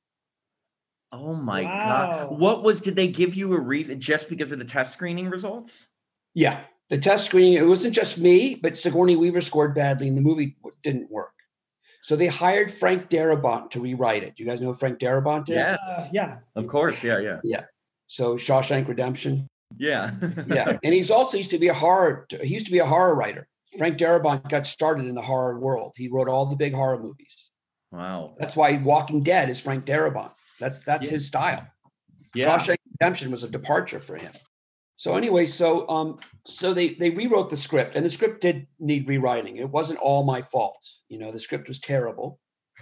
Oh my Wow. God. What was, did they give you a reason just because of the test screening results? Yeah. The test screening, it wasn't just me, but Sigourney Weaver scored badly and the movie w- didn't work. So they hired Frank Darabont to rewrite it. You guys know who Frank Darabont is? Yes. Uh, yeah. Of course. Yeah. Yeah. So Shawshank Redemption. Yeah. Yeah, and he's also used to be a horror. He used to be a horror writer. Frank Darabont got started in the horror world. He wrote all the big horror movies. Wow. That's why Walking Dead is Frank Darabont. That's that's Yeah. his style. Yeah. Shawshank Redemption was a departure for him. So anyway, so um, so they they rewrote the script, and the script did need rewriting. It wasn't all my fault. You know, the script was terrible.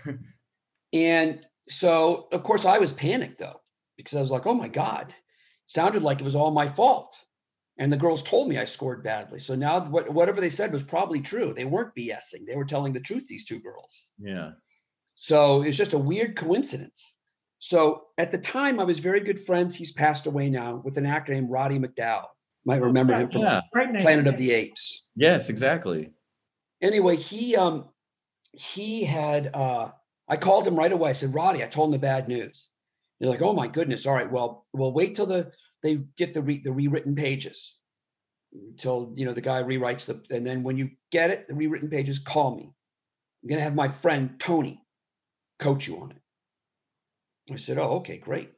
And so, of course, I was panicked though, because I was like, oh my God, it sounded like it was all my fault. And the girls told me I scored badly. So now what, whatever they said was probably true. They weren't BSing. They were telling the truth, these two girls. Yeah. So it's just a weird coincidence. So at the time, I was very good friends. He's passed away now, with an actor named Roddy McDowall. Might remember him from Yeah. Great name. Planet of the Apes. Yes, exactly. Anyway, he um he had uh I called him right away. I said, Roddy, I told him the bad news. They're like, oh my goodness. All right, well, we'll wait till the they get the re, the rewritten pages. Until you know the guy rewrites the, and then when you get it, the rewritten pages, call me. I'm gonna have my friend Tony coach you on it. I said, oh, okay, great.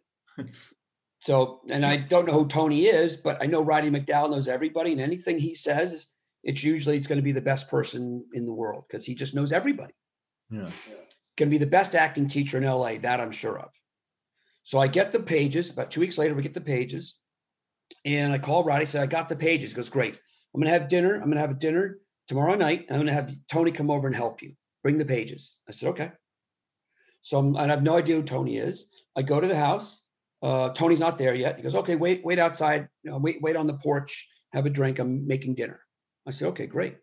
So, and I don't know who Tony is, but I know Roddy McDowall knows everybody, and anything he says, it's usually it's going to be the best person in the world because he just knows everybody. Yeah. Going to be the best acting teacher in L A, that I'm sure of. So I get the pages. About two weeks later, we get the pages, and I call Roddy. Said, I got the pages. He goes, great. I'm going to have dinner. I'm going to have a dinner tomorrow night. I'm going to have Tony come over and help you. Bring the pages. I said, okay. So I'm, and I have no idea who Tony is. I go to the house. Uh, Tony's not there yet. He goes, okay, wait, wait outside. You know, wait, wait on the porch. Have a drink. I'm making dinner. I said, okay, great.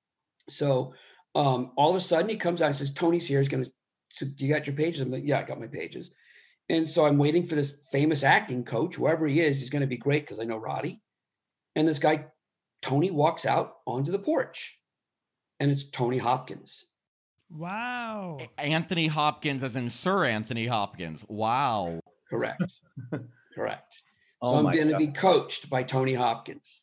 So um, all of a sudden he comes out and says, Tony's here. He's going to, so you got your pages? I'm like, yeah, I got my pages. And so I'm waiting for this famous acting coach, whoever he is, he's going to be great because I know Roddy. And this guy, Tony, walks out onto the porch, and it's Tony Hopkins. Wow. Anthony Hopkins, as in Sir Anthony Hopkins. Wow. Correct. Correct. So Oh I'm my going to God. be coached by Tony Hopkins.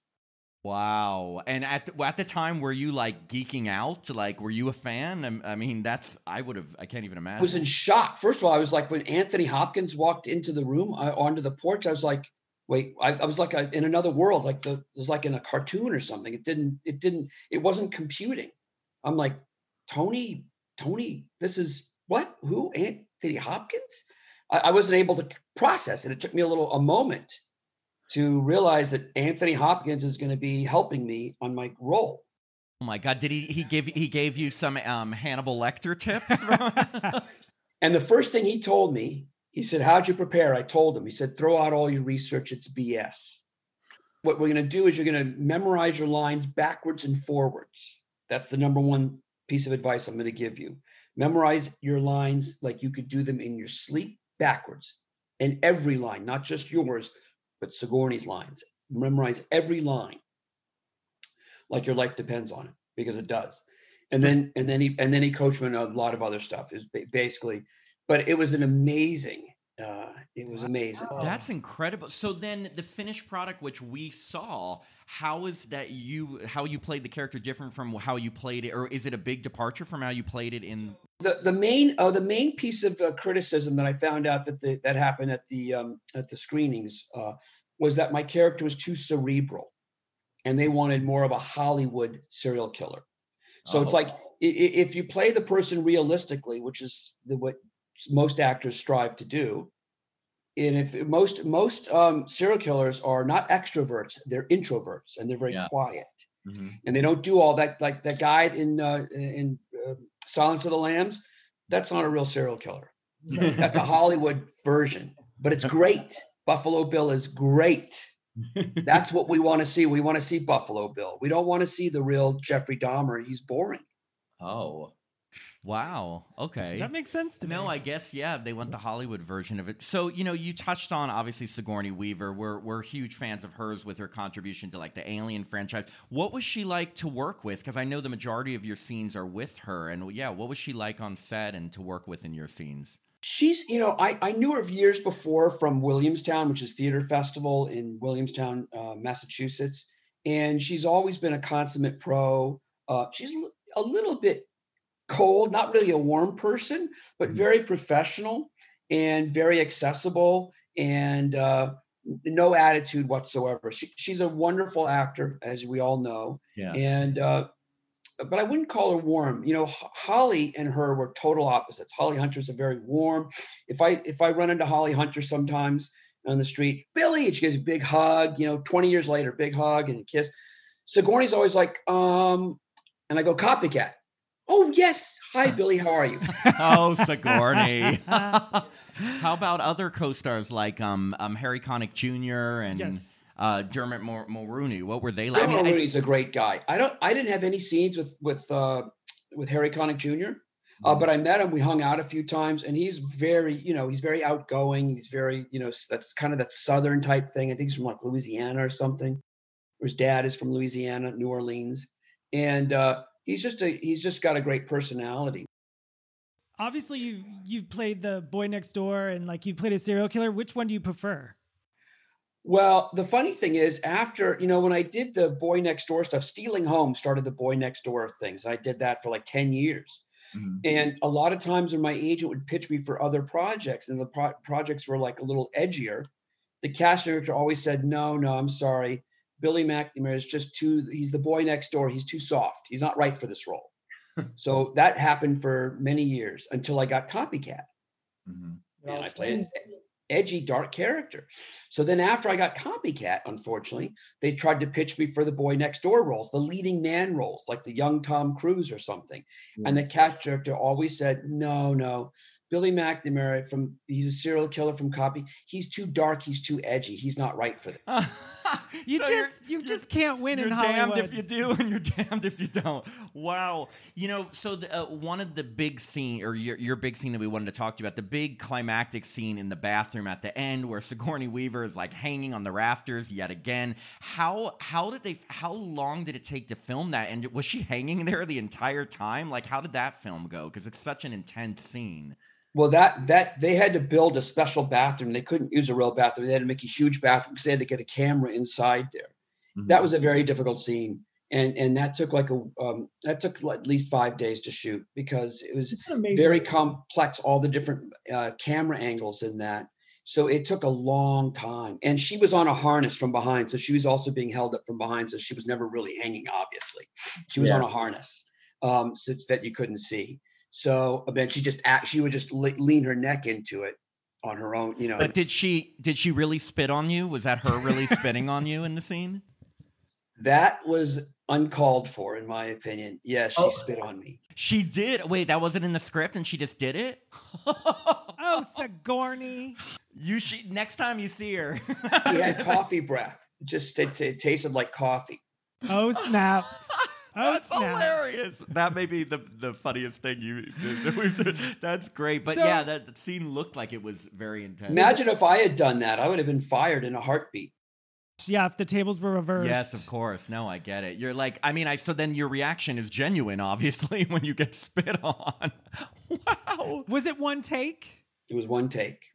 Wow. And at the, at the time, were you like geeking out? Like, were you a fan? I, I mean, that's, I would have, I can't even imagine. I was in shock. First of all, I was like, when Anthony Hopkins walked into the room, uh, onto the porch, I was like, wait, I, I was like a, in another world, like the, it was like in a cartoon or something. It didn't, it didn't, it wasn't computing. I'm like, Tony, Tony, this is what, who, Anthony Hopkins? I, I wasn't able to process it. It took me a little, a moment to realize that Anthony Hopkins is going to be helping me on my role. Oh my God. Did he, he give, he gave you some um, Hannibal Lecter tips? And the first thing he told me, he said, how'd you prepare? I told him, he said, throw out all your research. It's B S. What we're going to do is you're going to memorize your lines backwards and forwards. That's the number one piece of advice I'm going to give you. Memorize your lines like you could do them in your sleep backwards. And every line, not just yours, but Sigourney's lines. Memorize every line like your life depends on it, because it does. And then and then he and then he coached me on a lot of other stuff. It was basically, but it was an amazing. Uh, it was amazing. That's incredible. So then the finished product, which we saw, how is that you, how you played the character different from how you played it? Or is it a big departure from how you played it in? The, the main uh, the main piece of uh, criticism that I found out that the, that happened at the um, at the screenings uh, was that my character was too cerebral, and they wanted more of a Hollywood serial killer. So Oh. it's like i- i- if you play the person realistically, which is the, what most actors strive to do, and if most most um, serial killers are not extroverts, they're introverts, and they're very Yeah. quiet, Mhm. and they don't do all that. Like that guy in uh, in uh, Silence of the Lambs, that's not a real serial killer. That's a Hollywood version, but it's great. Buffalo Bill is great. That's what we want to see. We want to see Buffalo Bill. We don't want to see the real Jeffrey Dahmer. He's boring. Oh. Wow. Okay. That makes sense to me. No, I guess, yeah, they went the Hollywood version of it. So, you know, you touched on, obviously, Sigourney Weaver. We're, we're huge fans of hers with her contribution to, like, the Alien franchise. What was she like to work with? Because I know the majority of your scenes are with her. And, yeah, what was she like on set and to work with in your scenes? She's, you know, I, I knew her years before from Williamstown, which is theater festival in Williamstown, uh, Massachusetts. And she's always been a consummate pro. Uh, she's a little bit cold, not really a warm person, but very professional and very accessible. And uh, no attitude whatsoever. She, she's a wonderful actor, as we all know. Yeah. And, uh, but I wouldn't call her warm. You know, Holly and her were total opposites. Holly Hunter's a very warm. If I if I run into Holly Hunter sometimes on the street, Billy, and she gives a big hug. You know, twenty years later, big hug and a kiss. Sigourney's always like, um, and I go copycat. Oh yes, hi Billy, how are you? Oh, Sigourney. How about other co-stars like um, um Harry Connick Junior and Yes. uh, Dermot Mul- Mulroney? What were they like? Dermot I mean, Mulroney's a great guy. I don't. I didn't have any scenes with with uh, with Harry Connick Junior Uh, but I met him. We hung out a few times, and he's very, you know, he's very outgoing. He's very, you know, that's kind of that Southern type thing. I think he's from like Louisiana or something. Or his dad is from Louisiana, New Orleans, and uh, he's just a he's just got a great personality. Obviously, you've you've played the boy next door, and like you've played a serial killer. Which one do you prefer? Well, the funny thing is, after, you know, when I did the boy next door stuff, Stealing Home started the boy next door things. I did that for like ten years. Mhm. And a lot of times when my agent would pitch me for other projects and the pro- projects were like a little edgier, the cast director always said, no, no, I'm sorry. Billy McNamara is just too, he's the boy next door. He's too soft. He's not right for this role. So that happened for many years until I got Copycat. Mhm. And I played an edgy, dark character. So then after I got Copycat, unfortunately, they tried to pitch me for the boy next door roles, the leading man roles, like the young Tom Cruise or something. Mm. And the cast director always said, no, no, Billy McNamara, from he's a serial killer from Copy. He's too dark. He's too edgy. He's not right for this. You So just you're- you you're- just can't win You're in damned Hollywood. if you do, and you're damned if you don't. Wow. You know, so the, uh, one of the big scene, or your your big scene that we wanted to talk to you about, the big climactic scene in the bathroom at the end, where Sigourney Weaver is like hanging on the rafters yet again. How how did they? How long did it take to film that? And was she hanging there the entire time? Like, how did that film go? Because it's such an intense scene. Well, that that they had to build a special bathroom. They couldn't use a real bathroom. They had to make a huge bathroom because they had to get a camera inside there. Mhm. That was a very difficult scene, and and that took like a um, that took at least five days to shoot because it was very complex. All the different uh, camera angles in that, so it took a long time. And she was on a harness from behind, so she was also being held up from behind, so she was never really hanging. Obviously, she was Yeah. on a harness, um, so it's that you couldn't see. So then she just act, she would just le- lean her neck into it on her own, you know. But did she did she really spit on you? Was that her really spitting on you in the scene? That was uncalled for, in my opinion. Yes, she Oh. spit on me. She did. Wait, that wasn't in the script, and she just did it. Oh, Sigourney. You should next time you see her. She had coffee breath. Just it, it tasted like coffee. Oh, snap. Oh, That's snap. hilarious. That may be the, the funniest thing you. That was, that's great. But So- yeah, that, that scene looked like it was very intense. Imagine if I had done that. I would have been fired in a heartbeat. Yeah, if the tables were reversed. Yes, of course. No, I get it. You're like, I mean, I so then your reaction is genuine, obviously, when you get spit on. Wow. Was it one take? It was one take.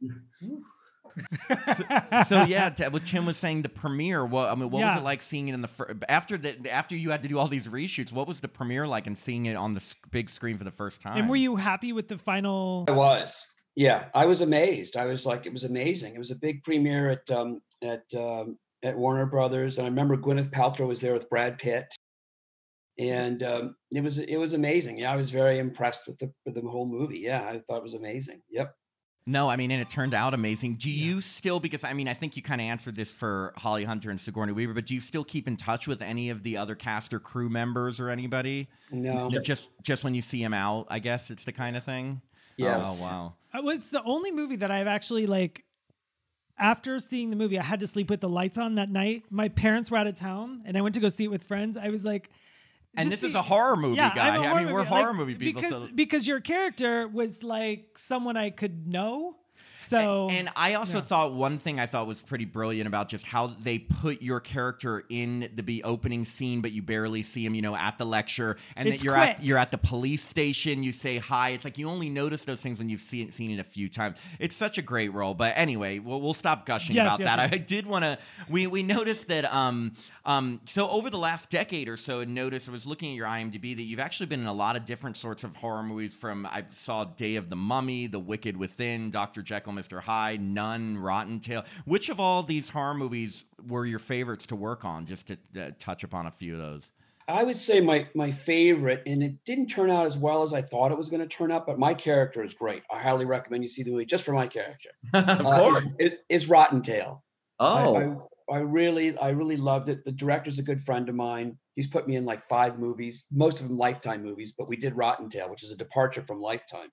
So, so yeah, t- what Tim was saying, the premiere. What I mean, what was Yeah. it like seeing it in the fir- after the after you had to do all these reshoots? What was the premiere like and seeing it on the s- big screen for the first time? And were you happy with the final? I was. Yeah, I was amazed. I was like, it was amazing. It was a big premiere at um, at um, at Warner Brothers, and I remember Gwyneth Paltrow was there with Brad Pitt, and um, it was it was amazing. Yeah, I was very impressed with the with the whole movie. Yeah, I thought it was amazing. Yep. No, I mean, and it turned out amazing. Do you still, because I mean, I think you kind of answered this for Holly Hunter and Sigourney Weaver, but do you still keep in touch with any of the other cast or crew members or anybody? No. No, Just just when you see them out, I guess it's the kind of thing. Yeah. Oh, wow. Uh, well, It's the only movie that I've actually like. After seeing the movie, I had to sleep with the lights on that night. My parents were out of town, and I went to go see it with friends. I was like, And just this is see- a horror movie yeah, guy. I'm a I horror mean, we're movie- horror like, movie people. because so. because your character was like someone I could know. So And I also yeah. thought one thing I thought was pretty brilliant about just how they put your character in the be opening scene, but you barely see him, you know, at the lecture, and It's that you're at quick. you're at the police station. You say hi. It's like you only notice those things when you've seen seen it a few times. It's such a great role. But anyway, we'll, we'll stop gushing Yes, about yes, that. yes. I did want to. We we noticed that. Um um. So over the last decade or so, I noticed I was looking at your I M D B that you've actually been in a lot of different sorts of horror movies. From I saw Day of the Mummy, The Wicked Within, Doctor Jekyll, Mister Hyde, Nun, Rotten Tail. Which of all these horror movies were your favorites to work on? Just to uh, touch upon a few of those. I would say my my favorite, and it didn't turn out as well as I thought it was going to turn out, but my character is great. I highly recommend you see the movie just for my character. Of Uh, course. is, is, is Rotten Tail. Oh. I, I, I really, I really loved it. The director's a good friend of mine. He's put me in like five movies, most of them Lifetime movies, but we did Rotten Tail, which is a departure from Lifetime.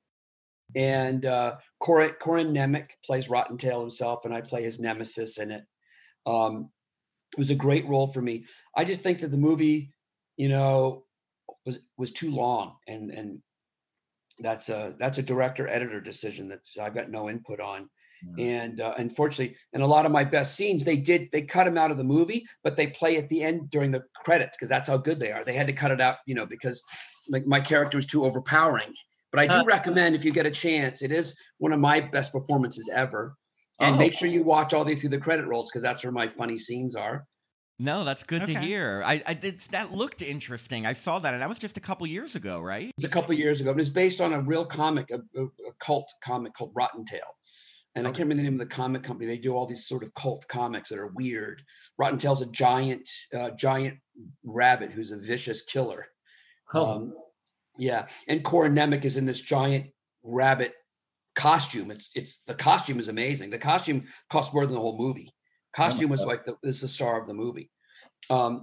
And uh, Corin, Corin Nemec plays Rotten Tail himself, and I play his nemesis in it. Um, it was a great role for me. I just think that the movie, you know, was was too long, and and that's a that's a director editor decision that's I've got no input on. And uh, unfortunately, and a lot of my best scenes, they did, they cut them out of the movie, but they play at the end during the credits because that's how good they are. They had to cut it out, you know, because like my character was too overpowering. But I do Uh, recommend if you get a chance, it is one of my best performances ever. And Oh. make sure you watch all the way through the credit rolls because that's where my funny scenes are. No, that's good to Okay. hear. I, I did that looked interesting. I saw that, and that was just a couple years ago, right? It was a couple of years ago. It was based on a real comic, a, a, a cult comic called Rotten Tail. And I Okay. can't remember the name of the comic company. They do all these sort of cult comics that are weird. Rotten Tail's a giant, uh, giant rabbit who's a vicious killer. Oh. Um, yeah, and Corin Nemec is in this giant rabbit costume. It's it's the costume is amazing. The costume cost more than the whole movie. Costume was God. like the is the star of the movie. Um,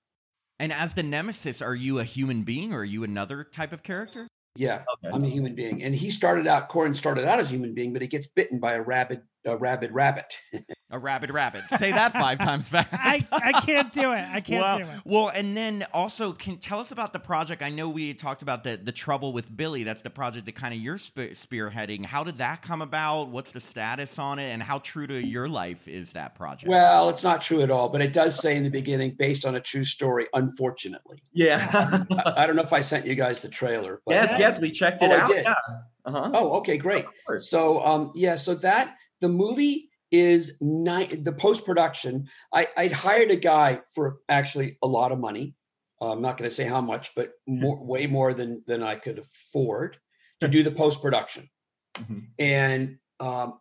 And as the nemesis, are you a human being or are you another type of character? yeah, Okay. I'm a human being, and he started out. Corin started out as a human being, but he gets bitten by a rabid, a rabid rabbit. A rabid rabbit. Say that five times fast. I, I can't do it. I can't well, do it. well, and then also, can tell us about the project. I know we talked about the the trouble with Billy. That's the project that kind of you're spe- spearheading. How did that come about? What's the status on it, and how true to your life is that project? Well, it's not true at all, but it does say in the beginning, based on a true story. Unfortunately, Yeah. I, I don't know if I sent you guys the trailer. But, yes, uh, yes, we checked it Oh, I out. did. Yeah. Uh-huh. Oh, okay, great. Of course. So, um, yeah, so that the movie is ni- the post production. I I'd hired a guy for actually a lot of money. Uh, I'm not going to say how much, but more, way more than than I could afford to do the post production. Mhm. And um,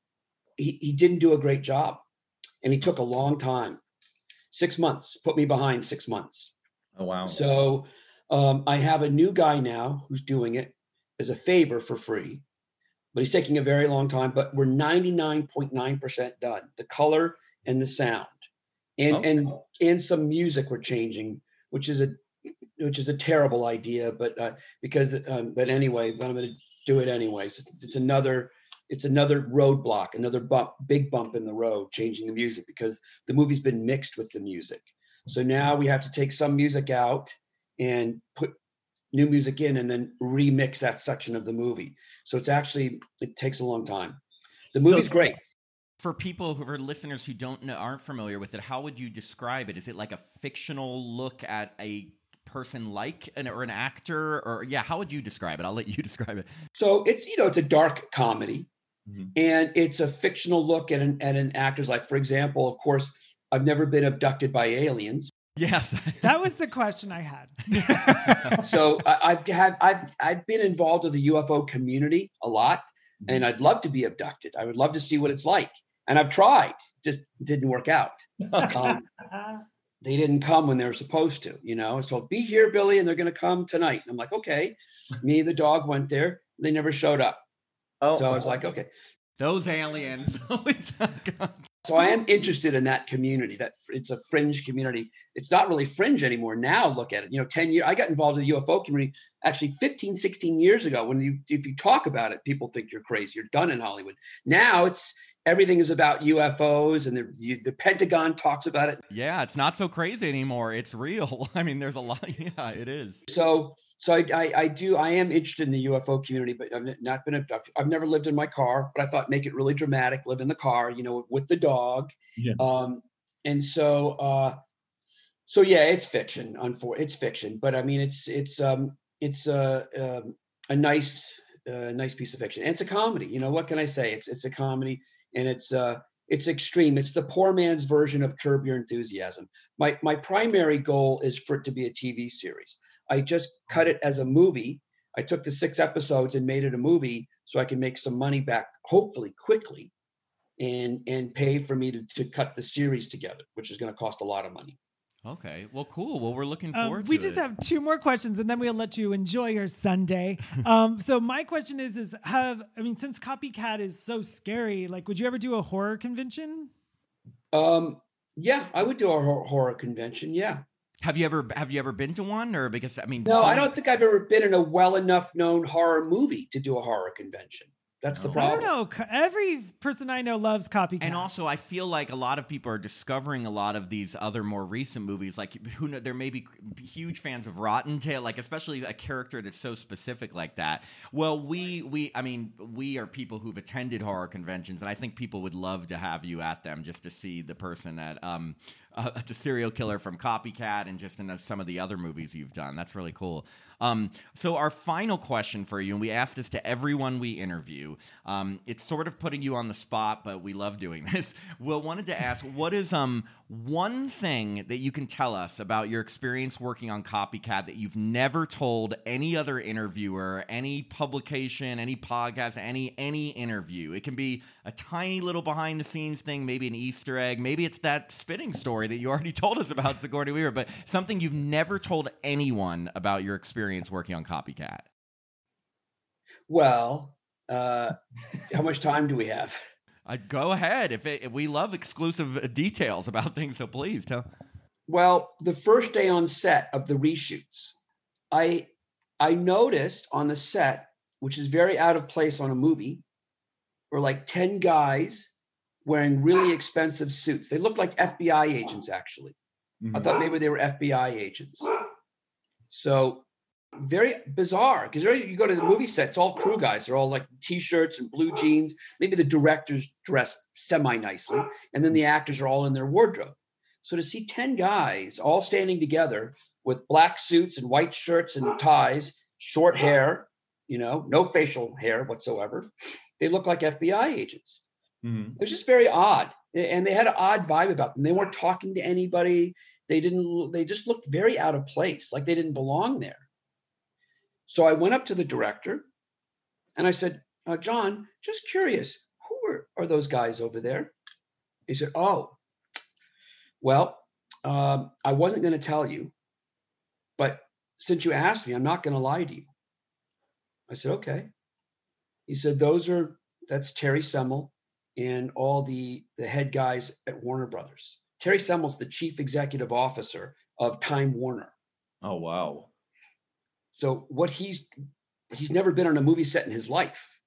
he he didn't do a great job, and he took a long time, six months. Put me behind six months. Oh, wow. So um, I have a new guy now who's doing it as a favor for free, but he's taking a very long time. But we're ninety-nine point nine percent done. The color and the sound, and Okay. and and some music we're changing, which is a which is a terrible idea. But uh, because um, but anyway, but I'm going to do it anyways. It's, it's another it's another roadblock, another bump, big bump in the road, changing the music because the movie's been mixed with the music. So now we have to take some music out and put new music in and then remix that section of the movie. So it's actually, it takes a long time. The So- movie's great. For people who are listeners who don't know, aren't familiar with it, how would you describe it? Is it like a fictional look at a person like an or an actor, or yeah, how would you describe it? I'll let you describe it. So it's, you know, it's a dark comedy Mhm. and it's a fictional look at an, at an actor's life. For example, of course, I've never been abducted by aliens. Yes, That was the question I had. So I, I've had, I've, I've been involved with the U F O community a lot, and I'd love to be abducted. I would love to see what it's like. And I've tried, just didn't work out. Um, they didn't come when they were supposed to, you know. I was told, be here, Billy, and they're going to come tonight. And I'm like, okay. Me, the dog went there. They never showed up. Oh, So I was like, okay. those aliens. So I am interested in that community. That it's a fringe community. It's not really fringe anymore. Now look at it. You know, ten years. I got involved in the U F O community actually fifteen, sixteen years ago. When you, if you talk about it, people think you're crazy. You're done in Hollywood. Now it's everything is about U F Os, and the you, the Pentagon talks about it. Yeah, it's not so crazy anymore. It's real. I mean, there's a lot. Yeah, it is. So, so I, I, I do. I am interested in the U F O community, but I've not been abducted. I've never lived in my car, but I thought make it really dramatic. Live in the car, you know, with the dog. Yeah. Um, and so, uh, so yeah, it's fiction. Unfor- it's fiction, but I mean, it's it's um, it's a um, a nice uh, nice piece of fiction. And it's a comedy. You know, what can I say? It's it's a comedy, and it's uh, it's extreme. It's the poor man's version of Curb Your Enthusiasm. My my primary goal is for it to be a T V series. I just cut it as a movie. I took the six episodes and made it a movie so I can make some money back, hopefully quickly, and and pay for me to, to cut the series together, which is going to cost a lot of money. Okay. Well, cool. Well, we're looking Um, forward we to just it. have two more questions, and then we'll let you enjoy your Sunday. um, so my question is: Is have I mean, since Copycat is so scary, like, would you ever do a horror convention? Um, yeah, I would do a hor- horror convention. Yeah. Have you ever have you ever been to one, or because I mean, No, so- I don't think I've ever been in a well enough known horror movie to do a horror convention. That's the Oh. I problem. don't know. Co- Every person I know loves Copycat. And also, I feel like a lot of people are discovering a lot of these other more recent movies. Like, who know, there may be huge fans of Rotten Tail, like especially a character that's so specific like that. Well, we we I mean, we are people who've attended horror conventions, and I think people would love to have you at them just to see the person that um uh, the serial killer from Copycat and just in some of the other movies you've done. That's really cool. Um, so our final question for you, and we ask this to everyone we interview. Um, it's sort of putting you on the spot, but we love doing this. Will wanted to ask, what is um one thing that you can tell us about your experience working on Copycat that you've never told any other interviewer, any publication, any podcast, any any interview? It can be a tiny little behind the scenes thing, maybe an Easter egg, maybe it's that spitting story that you already told us about Sigourney Weaver, but something you've never told anyone about your experience working on Copycat. Well, uh, how much time do we have? Uh, go ahead. If, it, if we love exclusive details about things, so please tell. Well, the first day on set of the reshoots, I I noticed on the set, which is very out of place on a movie, were like ten guys wearing really expensive suits. They looked like F B I agents, actually. I thought maybe they were F B I agents. So very bizarre, because you go to the movie set, it's all crew guys. They're all like t-shirts and blue jeans. Maybe the directors dress semi-nicely, and then the actors are all in their wardrobe. So to see ten guys all standing together with black suits and white shirts and ties, short hair, you know, no facial hair whatsoever, they look like F B I agents. Mm-hmm. It was just very odd. And they had an odd vibe about them. They weren't talking to anybody. They didn't, they just looked very out of place, like they didn't belong there. So I went up to the director and I said, uh, John, just curious, who are, are those guys over there? He said, oh, well, um, I wasn't going to tell you, but since you asked me, I'm not going to lie to you. I said, okay. He said, those are, that's Terry Semel and all the, the head guys at Warner Brothers. Terry Semel's the chief executive officer of Time Warner. Oh, wow. So what he's, he's never been on a movie set in his life.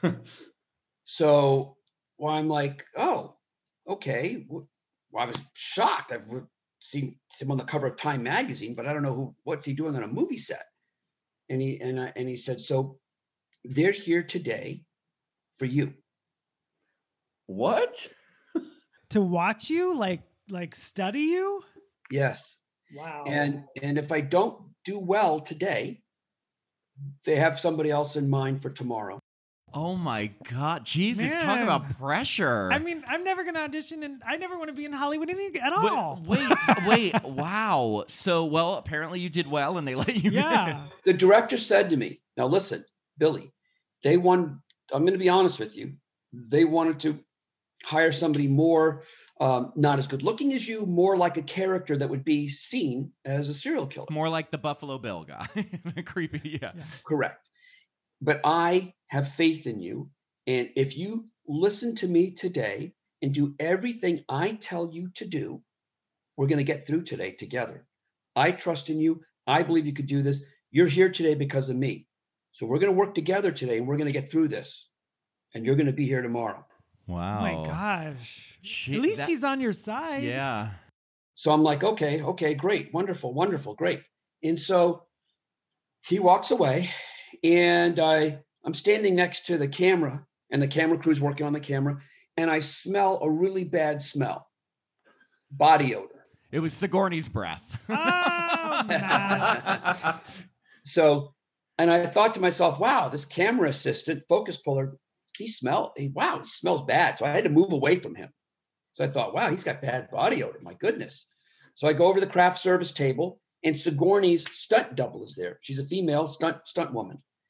So well, I'm like, oh, okay. Well, I was shocked. I've seen him on the cover of Time magazine, but I don't know who, what's he doing on a movie set? And he, and I, and he said, so they're here today for you. What? To watch you, like like study you. Yes. Wow. And, and if I don't do well today, they have somebody else in mind for tomorrow. Oh my God, Jesus! Talk Man. about pressure. I mean, I'm never gonna audition, and I never want to be in Hollywood any, at But all. wait, wait, wow. So, well, apparently you did well, and they let you. Yeah. The director said to me, now listen, Billy, they want, I'm going to be honest with you. They wanted to hire somebody more, um, not as good looking as you, more like a character that would be seen as a serial killer. More like the Buffalo Bill guy, creepy. Yeah. Yeah. Correct. But I have faith in you. And if you listen to me today and do everything I tell you to do, we're going to get through today together. I trust in you. I believe you could do this. You're here today because of me. So we're going to work together today and we're going to get through this. And you're going to be here tomorrow. Wow. Oh my gosh. Gee, At least that- he's on your side. Yeah. So I'm like, okay, okay, great, wonderful, wonderful, great. And so he walks away and I, I'm standing next to the camera and the camera crew's working on the camera and I smell a really bad smell, body odor. It was Sigourney's breath. Oh, Matt. So, and I thought to myself, wow, this camera assistant, focus puller, he smelled, he, wow, he smells bad. So I had to move away from him. So I thought, wow, he's got bad body odor. My goodness. So I go over to the craft service table and Sigourney's stunt double is there. She's a female stunt stunt woman.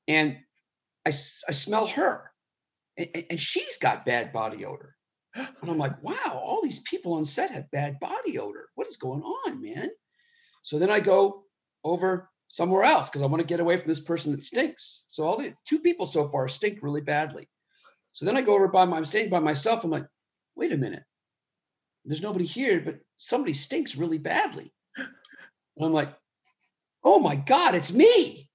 and I, I smell her, and, and she's got bad body odor. And I'm like, wow, all these people on set have bad body odor. What is going on, man? So then I go over somewhere else because I want to get away from this person that stinks. So all the two people so far stink really badly. So then I go over by my, I'm standing by myself. I'm like, wait a minute. There's nobody here, but somebody stinks really badly. And I'm like, oh my God, it's me.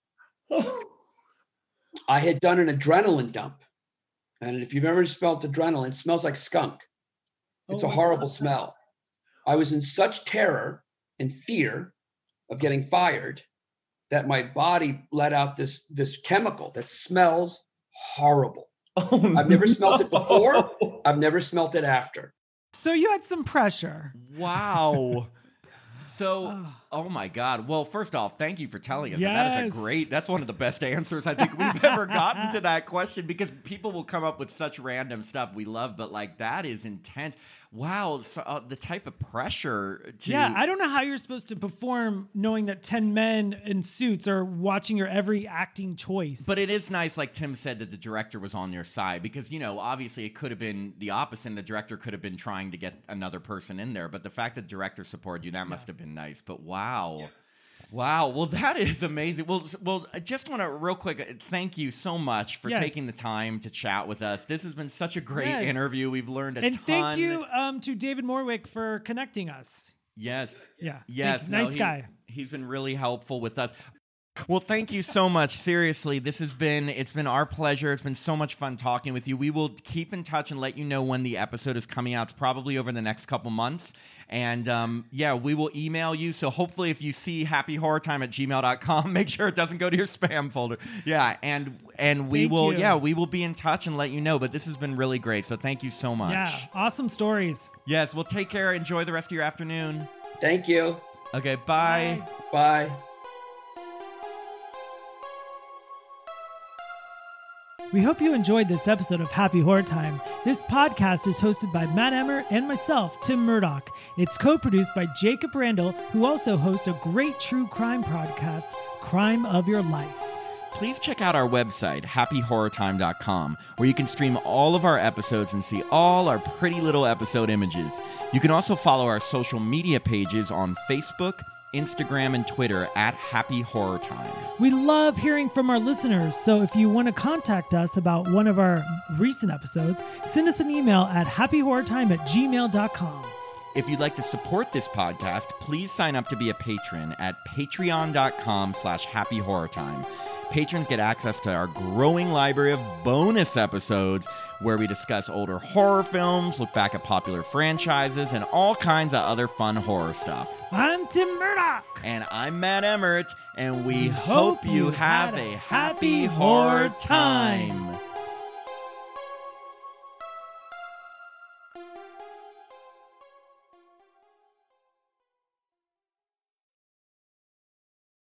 I had done an adrenaline dump. And if you've ever smelled adrenaline, it smells like skunk. It's Oh a my horrible God. smell. I was in such terror and fear of getting fired that my body let out this, this chemical that smells horrible. Oh, I've never smelled it no. before. I've never smelled it after. So you had some pressure. Wow. So, Oh. oh my God. Well, first off, thank you for telling us. that. That is Yes. a great, that's one of the best answers I think we've ever gotten to that question, because people will come up with such random stuff we love, but like that is intense. Wow. So, uh, the type of pressure to. Yeah, I don't know how you're supposed to perform knowing that ten men in suits are watching your every acting choice. But it is nice, like Tim said, that the director was on your side, because, you know, obviously it could have been the opposite. And the director could have been trying to get another person in there. But the fact that the director supported you, that must have been nice. But wow. Yeah. Wow. Well, that is amazing. Well, s- well, I just want to real quick uh, thank you so much for Yes. taking the time to chat with us. This has been such a great Yes. interview. We've learned a and ton. thank you um, to David Morwick for connecting us. Yes. Yeah. Yes. Thank- no, nice he- guy. He's been really helpful with us. Well, thank you so much. Seriously, this has been, it's been our pleasure. It's been so much fun talking with you. We will keep in touch and let you know when the episode is coming out. It's probably over the next couple months. And um, yeah, we will email you. So hopefully if you see happy horror time at gmail dot com, make sure it doesn't go to your spam folder. Yeah. And, and we Thank will, you. yeah, we will be in touch and let you know. But this has been really great. So thank you so much. Yeah. Awesome stories. Yes. Well, take care. Enjoy the rest of your afternoon. Thank you. Okay. Bye. Bye. We hope you enjoyed this episode of Happy Horror Time. This podcast is hosted by Matt Emmer and myself, Tim Murdoch. It's co-produced by Jacob Randall, who also hosts a great true crime podcast, Crime of Your Life. Please check out our website, happy horror time dot com, where you can stream all of our episodes and see all our pretty little episode images. You can also follow our social media pages on Facebook, Instagram, and Twitter at Happy Horror Time. We love hearing from our listeners, so if you want to contact us about one of our recent episodes, send us an email at happy horror time at gmail dot com. If you'd like to support this podcast, please sign up to be a patron at patreon dot com slash happy horror time. Patrons get access to our growing library of bonus episodes where we discuss older horror films, look back at popular franchises, and all kinds of other fun horror stuff. I'm Tim Murdoch. And I'm Matt Emmert, and we We hope hope you you have had a a happy happy horror horror time. time.